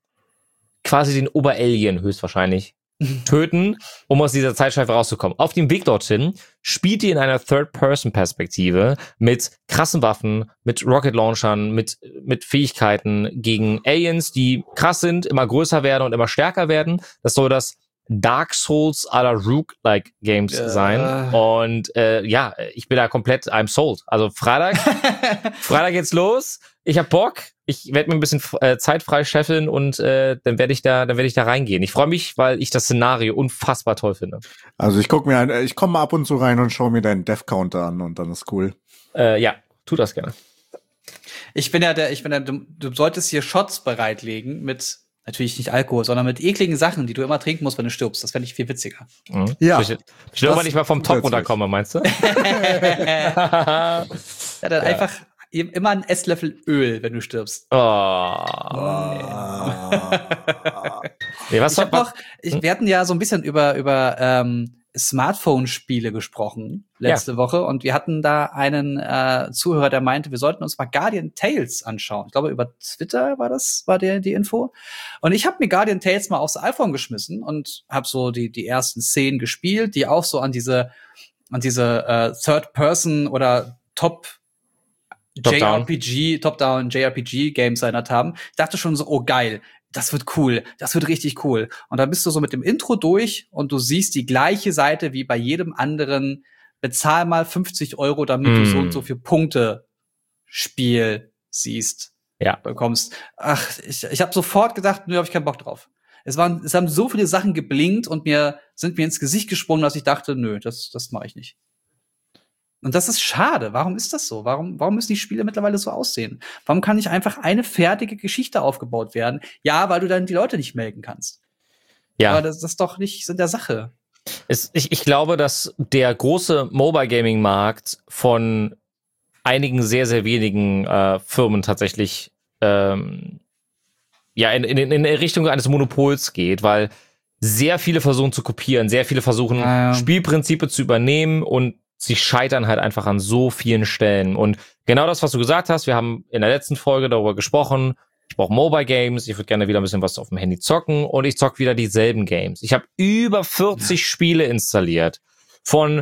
Speaker 1: quasi den Oberalien höchstwahrscheinlich töten, um aus dieser Zeitschleife rauszukommen. Auf dem Weg dorthin spielt ihr in einer Third-Person-Perspektive mit krassen Waffen, mit Rocket-Launchern, mit, mit Fähigkeiten gegen Aliens, die krass sind, immer größer werden und immer stärker werden. Das soll das Dark Souls à la Roguelike Games
Speaker 3: Ja.
Speaker 1: sein. Und äh, ja, ich bin da komplett, I'm sold. Also Freitag, Freitag geht's los. Ich hab Bock. Ich werde mir ein bisschen äh, Zeit frei scheffeln und äh, dann werde ich da, dann werde ich da reingehen. Ich freue mich, weil ich das Szenario unfassbar toll finde.
Speaker 4: Also ich guck mir, ein- ich komme mal ab und zu rein und schaue mir deinen Death Counter an und dann ist cool.
Speaker 1: Äh, ja, tu das gerne.
Speaker 3: Ich bin ja der, ich bin ja, du, du solltest hier Shots bereitlegen mit, natürlich nicht Alkohol, sondern mit ekligen Sachen, die du immer trinken musst, wenn du stirbst. Das fände ich viel witziger.
Speaker 1: Mhm.
Speaker 4: Ja.
Speaker 1: Ich, ich glaube,
Speaker 4: Das-
Speaker 1: wenn ich mal vom Top
Speaker 4: grundsätzlich.
Speaker 1: runterkomme, meinst du?
Speaker 3: Ja, dann
Speaker 1: Ja.
Speaker 3: einfach immer ein Esslöffel Öl, wenn du stirbst.
Speaker 1: Oh.
Speaker 4: Ah.
Speaker 1: Nee, was
Speaker 3: Ich hab
Speaker 1: was-
Speaker 3: noch, ich, wir hatten ja so ein bisschen über, über ähm, Smartphone-Spiele gesprochen letzte Woche und wir hatten da einen äh, Zuhörer, der meinte, wir sollten uns mal Guardian Tales anschauen. Ich glaube, über Twitter war das, war der die Info. Und ich habe mir Guardian Tales mal aufs iPhone geschmissen und habe so die die ersten Szenen gespielt, die auch so an diese an diese äh, Third-Person oder Top
Speaker 1: Top-Down.
Speaker 3: J R P G, Top-Down J R P G Games erinnert haben. Ich dachte schon so, oh geil, das wird cool, das wird richtig cool. Und dann bist du so mit dem Intro durch und du siehst die gleiche Seite wie bei jedem anderen. Bezahl mal fünfzig Euro, damit du
Speaker 1: Mm.
Speaker 3: so und so viel Punkte Spiel siehst,
Speaker 1: Ja.
Speaker 3: bekommst. Ach, ich, ich habe sofort gedacht, nö, hab ich keinen Bock drauf. Es waren, es haben so viele Sachen geblinkt und mir sind mir ins Gesicht gesprungen, dass ich dachte, nö, das, das mache ich nicht. Und das ist schade. Warum ist das so? Warum, warum müssen die Spiele mittlerweile so aussehen? Warum kann nicht einfach eine fertige Geschichte aufgebaut werden? Ja, weil du dann die Leute nicht melken kannst.
Speaker 1: Ja.
Speaker 3: Aber das, das ist doch nicht Sinn der Sache.
Speaker 1: Es, ich, ich glaube, dass der große Mobile-Gaming-Markt von einigen sehr, sehr wenigen äh, Firmen tatsächlich ähm, ja in, in, in Richtung eines Monopols geht, weil sehr viele versuchen zu kopieren, sehr viele versuchen,
Speaker 3: Ah, ja.
Speaker 1: Spielprinzipe zu übernehmen und sie scheitern halt einfach an so vielen Stellen. Und genau das, was du gesagt hast, wir haben in der letzten Folge darüber gesprochen, ich brauche Mobile Games, ich würde gerne wieder ein bisschen was auf dem Handy zocken und ich zock wieder dieselben Games. Ich habe über vierzig Spiele installiert. Von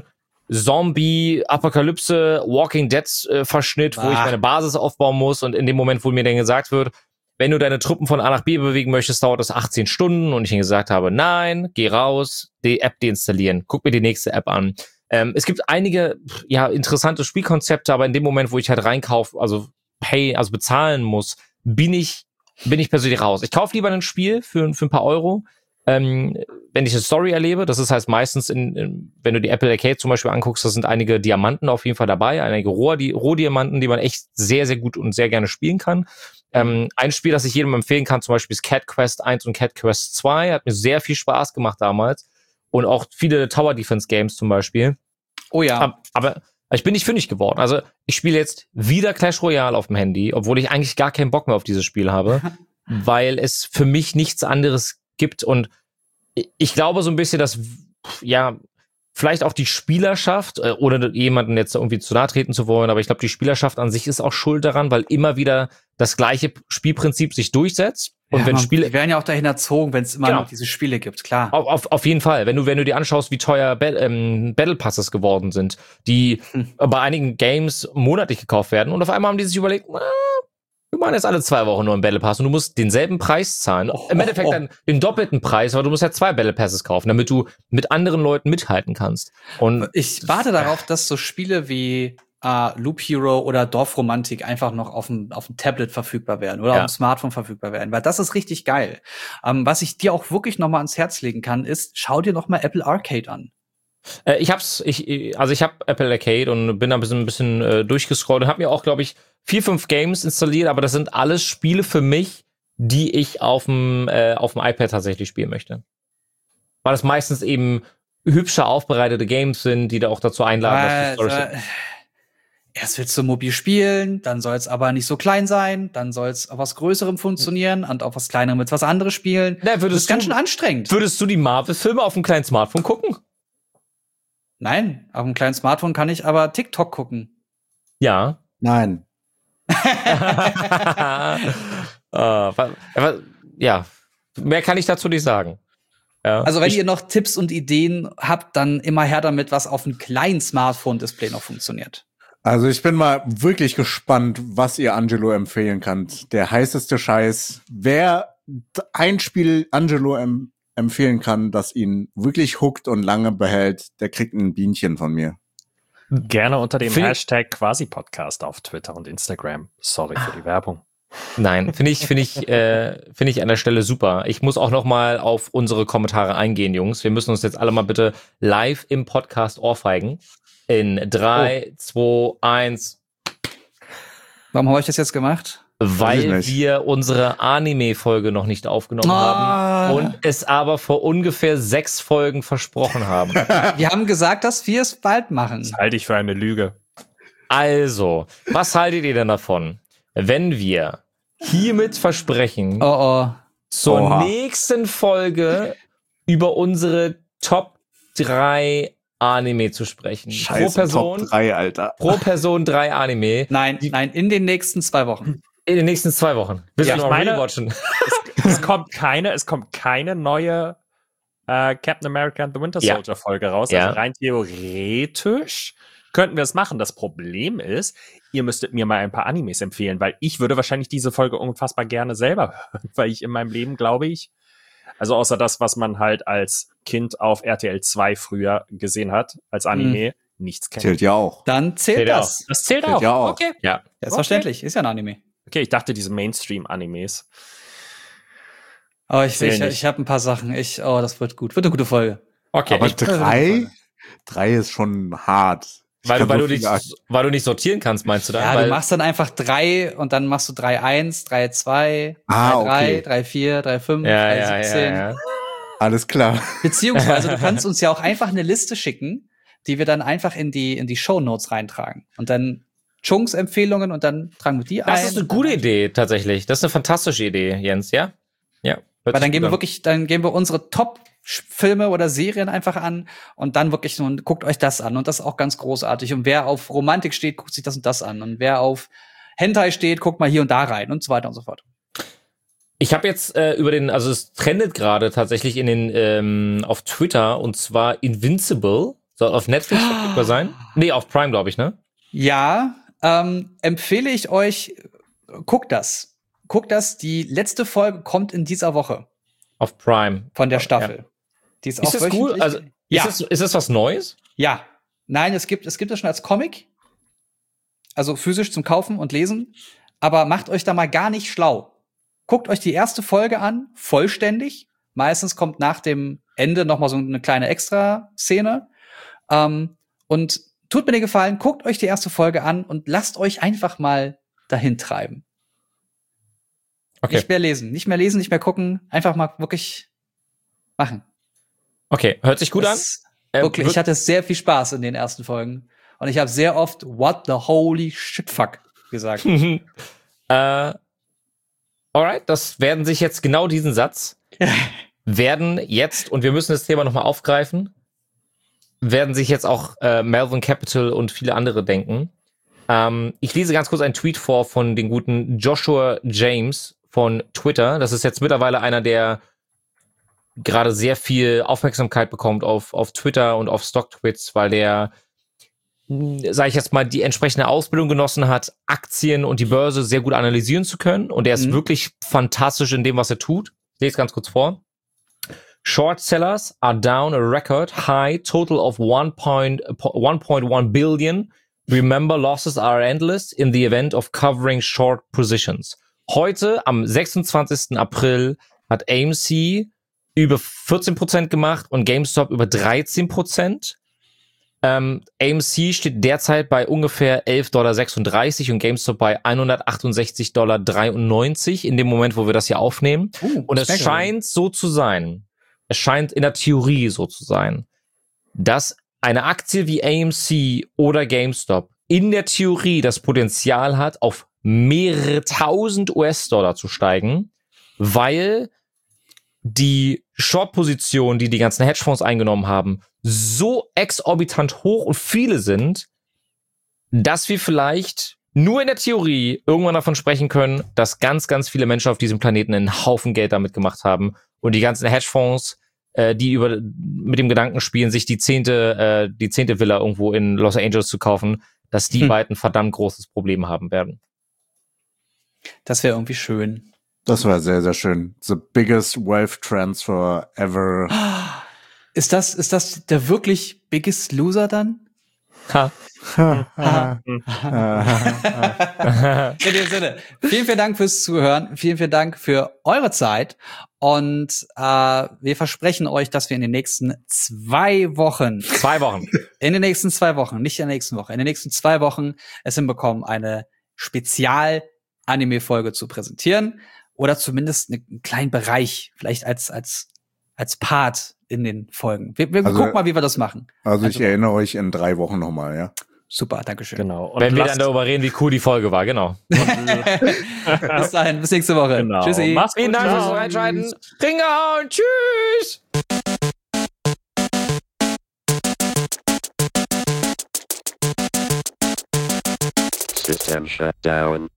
Speaker 1: Zombie, Apokalypse, Walking Dead äh, Verschnitt, wo
Speaker 3: Ah.
Speaker 1: ich meine Basis aufbauen muss und in dem Moment, wo mir dann gesagt wird, wenn du deine Truppen von A nach B bewegen möchtest, dauert das achtzehn Stunden und ich ihnen gesagt habe, nein, geh raus, die App deinstallieren, guck mir die nächste App an. Ähm, es gibt einige, ja, interessante Spielkonzepte, aber in dem Moment, wo ich halt reinkaufe, also pay, also bezahlen muss, bin ich, bin ich persönlich raus. Ich kaufe lieber ein Spiel für, für ein paar Euro, ähm, wenn ich eine Story erlebe. Das ist heißt meistens, in, in, wenn du die Apple Arcade zum Beispiel anguckst, da sind einige Diamanten auf jeden Fall dabei, einige Roh, die, Rohdiamanten, die man echt sehr, sehr gut und sehr gerne spielen kann. Ähm, ein Spiel, das ich jedem empfehlen kann, zum Beispiel ist Cat Quest eins und Cat Quest zwei, hat mir sehr viel Spaß gemacht damals. Und auch viele Tower Defense Games zum Beispiel.
Speaker 3: Oh ja.
Speaker 1: Aber, aber ich bin nicht fündig geworden. Also ich spiele jetzt wieder Clash Royale auf dem Handy, obwohl ich eigentlich gar keinen Bock mehr auf dieses Spiel habe, weil es für mich nichts anderes gibt. Und ich glaube so ein bisschen, dass ja vielleicht auch die Spielerschaft, äh, ohne jemanden jetzt irgendwie zu nahe treten zu wollen, aber ich glaube, die Spielerschaft an sich ist auch schuld daran, weil immer wieder das gleiche Spielprinzip sich durchsetzt. Und
Speaker 3: ja,
Speaker 1: wenn
Speaker 3: man,
Speaker 1: Spiele,
Speaker 3: die werden ja auch dahin erzogen, wenn es immer
Speaker 1: Genau.
Speaker 3: noch diese Spiele gibt, klar.
Speaker 1: Auf, auf, auf jeden Fall. Wenn du, wenn du dir anschaust, wie teuer Ba- ähm, Battle Passes geworden sind, die
Speaker 3: Hm.
Speaker 1: bei einigen Games monatlich gekauft werden und auf einmal haben die sich überlegt, na, wir machen jetzt alle zwei Wochen nur einen Battle Pass und du musst denselben Preis zahlen.
Speaker 3: Oh,
Speaker 1: Im Endeffekt
Speaker 3: oh, oh.
Speaker 1: dann den doppelten Preis, aber du musst ja zwei Battle Passes kaufen, damit du mit anderen Leuten mithalten kannst. Und
Speaker 3: Ich warte darauf, dass so Spiele wie äh, Loop Hero oder Dorfromantik einfach noch auf dem auf dem Tablet verfügbar werden oder
Speaker 1: Ja.
Speaker 3: auf dem Smartphone verfügbar werden, weil das ist richtig geil. Ähm, was ich dir auch wirklich noch mal ans Herz legen kann, ist, schau dir noch mal Apple Arcade an.
Speaker 1: Äh, ich hab's, ich, also ich hab Apple Arcade und bin da ein bisschen, ein bisschen äh, durchgescrollt und hab mir auch, glaube ich, vier, fünf Games installiert, aber das sind alles Spiele für mich, die ich auf dem äh, auf dem iPad tatsächlich spielen möchte. Weil das meistens eben hübscher aufbereitete Games sind, die da auch dazu einladen, dass die
Speaker 3: Äh,
Speaker 1: Storys
Speaker 3: äh, erst willst du mobil spielen, dann soll es aber nicht so klein sein, dann soll es auf was Größerem funktionieren und auf was Kleinerem mit was anderes spielen.
Speaker 1: Na,
Speaker 3: Das
Speaker 1: würdest
Speaker 3: ist ganz
Speaker 1: du-
Speaker 3: schön anstrengend.
Speaker 1: Würdest du die Marvel-Filme auf dem kleinen Smartphone gucken?
Speaker 3: Nein, auf einem kleinen Smartphone kann ich aber TikTok gucken.
Speaker 1: Ja.
Speaker 4: Nein.
Speaker 1: äh, wa- aber, ja, mehr kann ich dazu nicht sagen. Ja.
Speaker 3: Also wenn
Speaker 1: ich,
Speaker 3: ihr noch Tipps und Ideen habt, dann immer her damit, was auf einem kleinen Smartphone-Display noch funktioniert.
Speaker 4: Also ich bin mal wirklich gespannt, was ihr Angelo empfehlen könnt. Der heißeste Scheiß. Wer d- ein Spiel Angelo em empfehlen kann, das ihn wirklich hookt und lange behält, der kriegt ein Bienchen von mir.
Speaker 2: Gerne unter dem
Speaker 1: Find-
Speaker 2: Hashtag Quasi-Podcast auf Twitter und Instagram. Sorry für die Werbung.
Speaker 1: Nein, finde ich, finde ich, äh, finde ich an der Stelle super. Ich muss auch noch mal auf unsere Kommentare eingehen, Jungs. Wir müssen uns jetzt alle mal bitte live im Podcast ohrfeigen. In drei, zwei, eins.
Speaker 3: Warum habe ich das jetzt gemacht?
Speaker 1: Weil
Speaker 4: ich nicht.
Speaker 1: wir unsere Anime-Folge noch nicht aufgenommen
Speaker 3: Ah.
Speaker 1: haben und es aber vor ungefähr sechs Folgen versprochen haben.
Speaker 3: Wir haben gesagt, dass wir es bald machen.
Speaker 2: Das halte ich für eine Lüge.
Speaker 1: Also, was haltet ihr denn davon, wenn wir hiermit versprechen,
Speaker 3: Oh oh.
Speaker 1: zur
Speaker 4: Oha.
Speaker 1: nächsten Folge über unsere Top drei Anime zu sprechen?
Speaker 4: Scheiße,
Speaker 1: pro Person,
Speaker 4: Top drei, Alter.
Speaker 1: pro Person drei Anime
Speaker 3: Nein,
Speaker 1: Die-
Speaker 3: nein, in den nächsten zwei Wochen.
Speaker 1: in den nächsten zwei Wochen. Willst
Speaker 2: Ja,
Speaker 1: du
Speaker 2: ich
Speaker 1: noch
Speaker 2: meine-
Speaker 1: rewatchen?
Speaker 2: Es kommt keine, es kommt keine neue äh, Captain America and the Winter
Speaker 1: Ja.
Speaker 2: Soldier Folge raus.
Speaker 1: Ja.
Speaker 2: Also rein theoretisch könnten wir es machen. Das Problem ist, ihr müsstet mir mal ein paar Animes empfehlen, weil ich würde wahrscheinlich diese Folge unfassbar gerne selber hören, weil ich in meinem Leben, glaube ich, also außer das, was man halt als Kind auf R T L zwei früher gesehen hat, als Anime, nichts kennt.
Speaker 4: Zählt ja auch.
Speaker 3: Dann zählt
Speaker 1: Zählt
Speaker 3: das.
Speaker 2: Das zählt
Speaker 4: Zählt
Speaker 2: auch.
Speaker 4: ja auch.
Speaker 2: Okay.
Speaker 1: Ja.
Speaker 3: Selbstverständlich, ist ja ein Anime.
Speaker 2: Okay, ich dachte diese Mainstream-Animes.
Speaker 3: Oh, ich,
Speaker 2: Zähl
Speaker 3: ich,
Speaker 2: nicht.
Speaker 3: ich habe ein paar Sachen. Ich, oh, das wird gut. Wird eine gute Folge.
Speaker 1: Okay,
Speaker 4: Aber
Speaker 1: ich,
Speaker 4: drei, drei ist schon hart. Ich
Speaker 1: weil, du,
Speaker 4: kann
Speaker 1: weil,
Speaker 4: so
Speaker 1: du nicht,
Speaker 4: viele-
Speaker 1: weil du nicht sortieren kannst, meinst du dann?
Speaker 3: Ja,
Speaker 1: weil,
Speaker 3: du machst dann einfach drei und dann machst du drei eins, drei zwei,
Speaker 4: Ah,
Speaker 3: drei drei,
Speaker 4: okay.
Speaker 3: drei vier, drei fünf,
Speaker 1: ja,
Speaker 3: drei
Speaker 1: ja,
Speaker 3: siebzehn.
Speaker 1: ja, ja.
Speaker 4: Alles klar.
Speaker 3: Beziehungsweise du kannst uns ja auch einfach eine Liste schicken, die wir dann einfach in die, in die Shownotes reintragen. Und dann Chunks Empfehlungen und dann tragen wir die ein.
Speaker 1: Das ist eine gute Idee, tatsächlich. Das ist eine fantastische Idee, Jens, ja? Ja. hört
Speaker 3: Weil
Speaker 1: sich
Speaker 3: dann gehen
Speaker 1: gut
Speaker 3: wir
Speaker 1: an.
Speaker 3: wirklich, dann gehen wir unsere Top-Filme oder Serien einfach an und dann wirklich nun guckt euch das an und das ist auch ganz großartig. Und wer auf Romantik steht, guckt sich das und das an. Und wer auf Hentai steht, guckt mal hier und da rein und so weiter und so fort.
Speaker 1: Ich habe jetzt äh, über den, also es trendet gerade tatsächlich in den ähm, auf Twitter und zwar Invincible. Soll auf Netflix verfügbar sein? Nee, auf Prime, glaube ich, ne?
Speaker 3: Ja, ähm, empfehle ich euch, guckt das. Guckt das, die letzte Folge kommt in dieser Woche
Speaker 1: Auf Prime.
Speaker 3: von der
Speaker 1: Ja.
Speaker 3: Staffel. Die ist,
Speaker 1: Ist
Speaker 3: auch
Speaker 1: das cool?
Speaker 3: wöchentlich.
Speaker 1: Also,
Speaker 3: ja,
Speaker 1: ist, das, ist das was Neues?
Speaker 3: ja. Nein, es gibt, es gibt es schon als Comic. Also physisch zum Kaufen und Lesen. Aber macht euch da mal gar nicht schlau. Guckt euch die erste Folge an, vollständig. Meistens kommt nach dem Ende noch mal so eine kleine Extra-Szene. Ähm, und tut mir den Gefallen, guckt euch die erste Folge an und lasst euch einfach mal dahin treiben.
Speaker 1: Okay.
Speaker 3: Nicht mehr lesen, nicht mehr lesen, nicht mehr gucken. Einfach mal wirklich machen.
Speaker 1: Okay, hört sich gut
Speaker 3: Das,
Speaker 1: an.
Speaker 3: Wirklich,
Speaker 1: Ähm,
Speaker 3: ich hatte sehr viel Spaß in den ersten Folgen. Und ich habe sehr oft What the holy shit fuck gesagt.
Speaker 1: äh, alright, das werden sich jetzt genau diesen Satz werden jetzt, und wir müssen das Thema nochmal aufgreifen, werden sich jetzt auch äh, Melvin Capital und viele andere denken. Ähm, ich lese ganz kurz einen Tweet vor von den guten Joshua James von Twitter. Das ist jetzt mittlerweile einer, der gerade sehr viel Aufmerksamkeit bekommt auf, auf Twitter und auf Stock-Tweets, weil der, sage ich jetzt mal, die entsprechende Ausbildung genossen hat, Aktien und die Börse sehr gut analysieren zu können. Und er ist
Speaker 3: Mhm.
Speaker 1: wirklich fantastisch in dem, was er tut. Ich lese ganz kurz vor. Short sellers are down a record high total of one point one billion. Remember, losses are endless in the event of covering short positions. Heute, am sechsundzwanzigsten April, hat A M C über vierzehn Prozent gemacht und GameStop über dreizehn Prozent. Ähm, A M C steht derzeit bei ungefähr elf Komma sechsunddreißig Dollar und GameStop bei hundertachtundsechzig Komma dreiundneunzig Dollar in dem Moment, wo wir das hier aufnehmen.
Speaker 3: Uh,
Speaker 1: Und es
Speaker 3: Special.
Speaker 1: scheint so zu sein, es scheint in der Theorie so zu sein, dass eine Aktie wie A M C oder GameStop in der Theorie das Potenzial hat, auf mehrere tausend U S-Dollar zu steigen, weil die Short-Positionen, die die ganzen Hedgefonds eingenommen haben, so exorbitant hoch und viele sind, dass wir vielleicht nur in der Theorie irgendwann davon sprechen können, dass ganz, ganz viele Menschen auf diesem Planeten einen Haufen Geld damit gemacht haben und die ganzen Hedgefonds, äh, die über mit dem Gedanken spielen, sich die zehnte, äh, die zehnte Villa irgendwo in Los Angeles zu kaufen, dass die
Speaker 3: Hm.
Speaker 1: beiden verdammt großes Problem haben werden.
Speaker 3: Das wäre irgendwie schön.
Speaker 4: Das war sehr, sehr schön. The biggest wealth transfer ever.
Speaker 3: Ist das, ist das der wirklich biggest loser dann?
Speaker 1: Ha.
Speaker 3: Ha. In dem Sinne, vielen, vielen Dank fürs Zuhören. Vielen, vielen Dank für eure Zeit. Und äh, wir versprechen euch, dass wir in den nächsten zwei Wochen,
Speaker 1: Zwei Wochen.
Speaker 3: in den nächsten zwei Wochen, nicht in der nächsten Woche, in den nächsten zwei Wochen es hinbekommen, eine Spezial-Anime-Folge zu präsentieren. Oder zumindest einen kleinen Bereich, vielleicht als, als, als Part in den Folgen. Wir, wir
Speaker 4: Also-
Speaker 3: gucken mal, wie wir das machen.
Speaker 4: Also ich
Speaker 3: Also-
Speaker 4: erinnere euch in drei Wochen nochmal, ja.
Speaker 3: Super, Dankeschön.
Speaker 2: Genau. Und
Speaker 1: Wenn wir
Speaker 2: lasst-
Speaker 1: dann darüber reden, wie cool die Folge war, genau.
Speaker 3: Bis dahin, bis nächste Woche.
Speaker 2: Genau.
Speaker 3: Tschüssi.
Speaker 2: Mach's gut.
Speaker 1: Vielen Dank fürs
Speaker 2: Ciao.
Speaker 1: Reinschalten. Ringehauen. Tschüss.
Speaker 5: System shut down.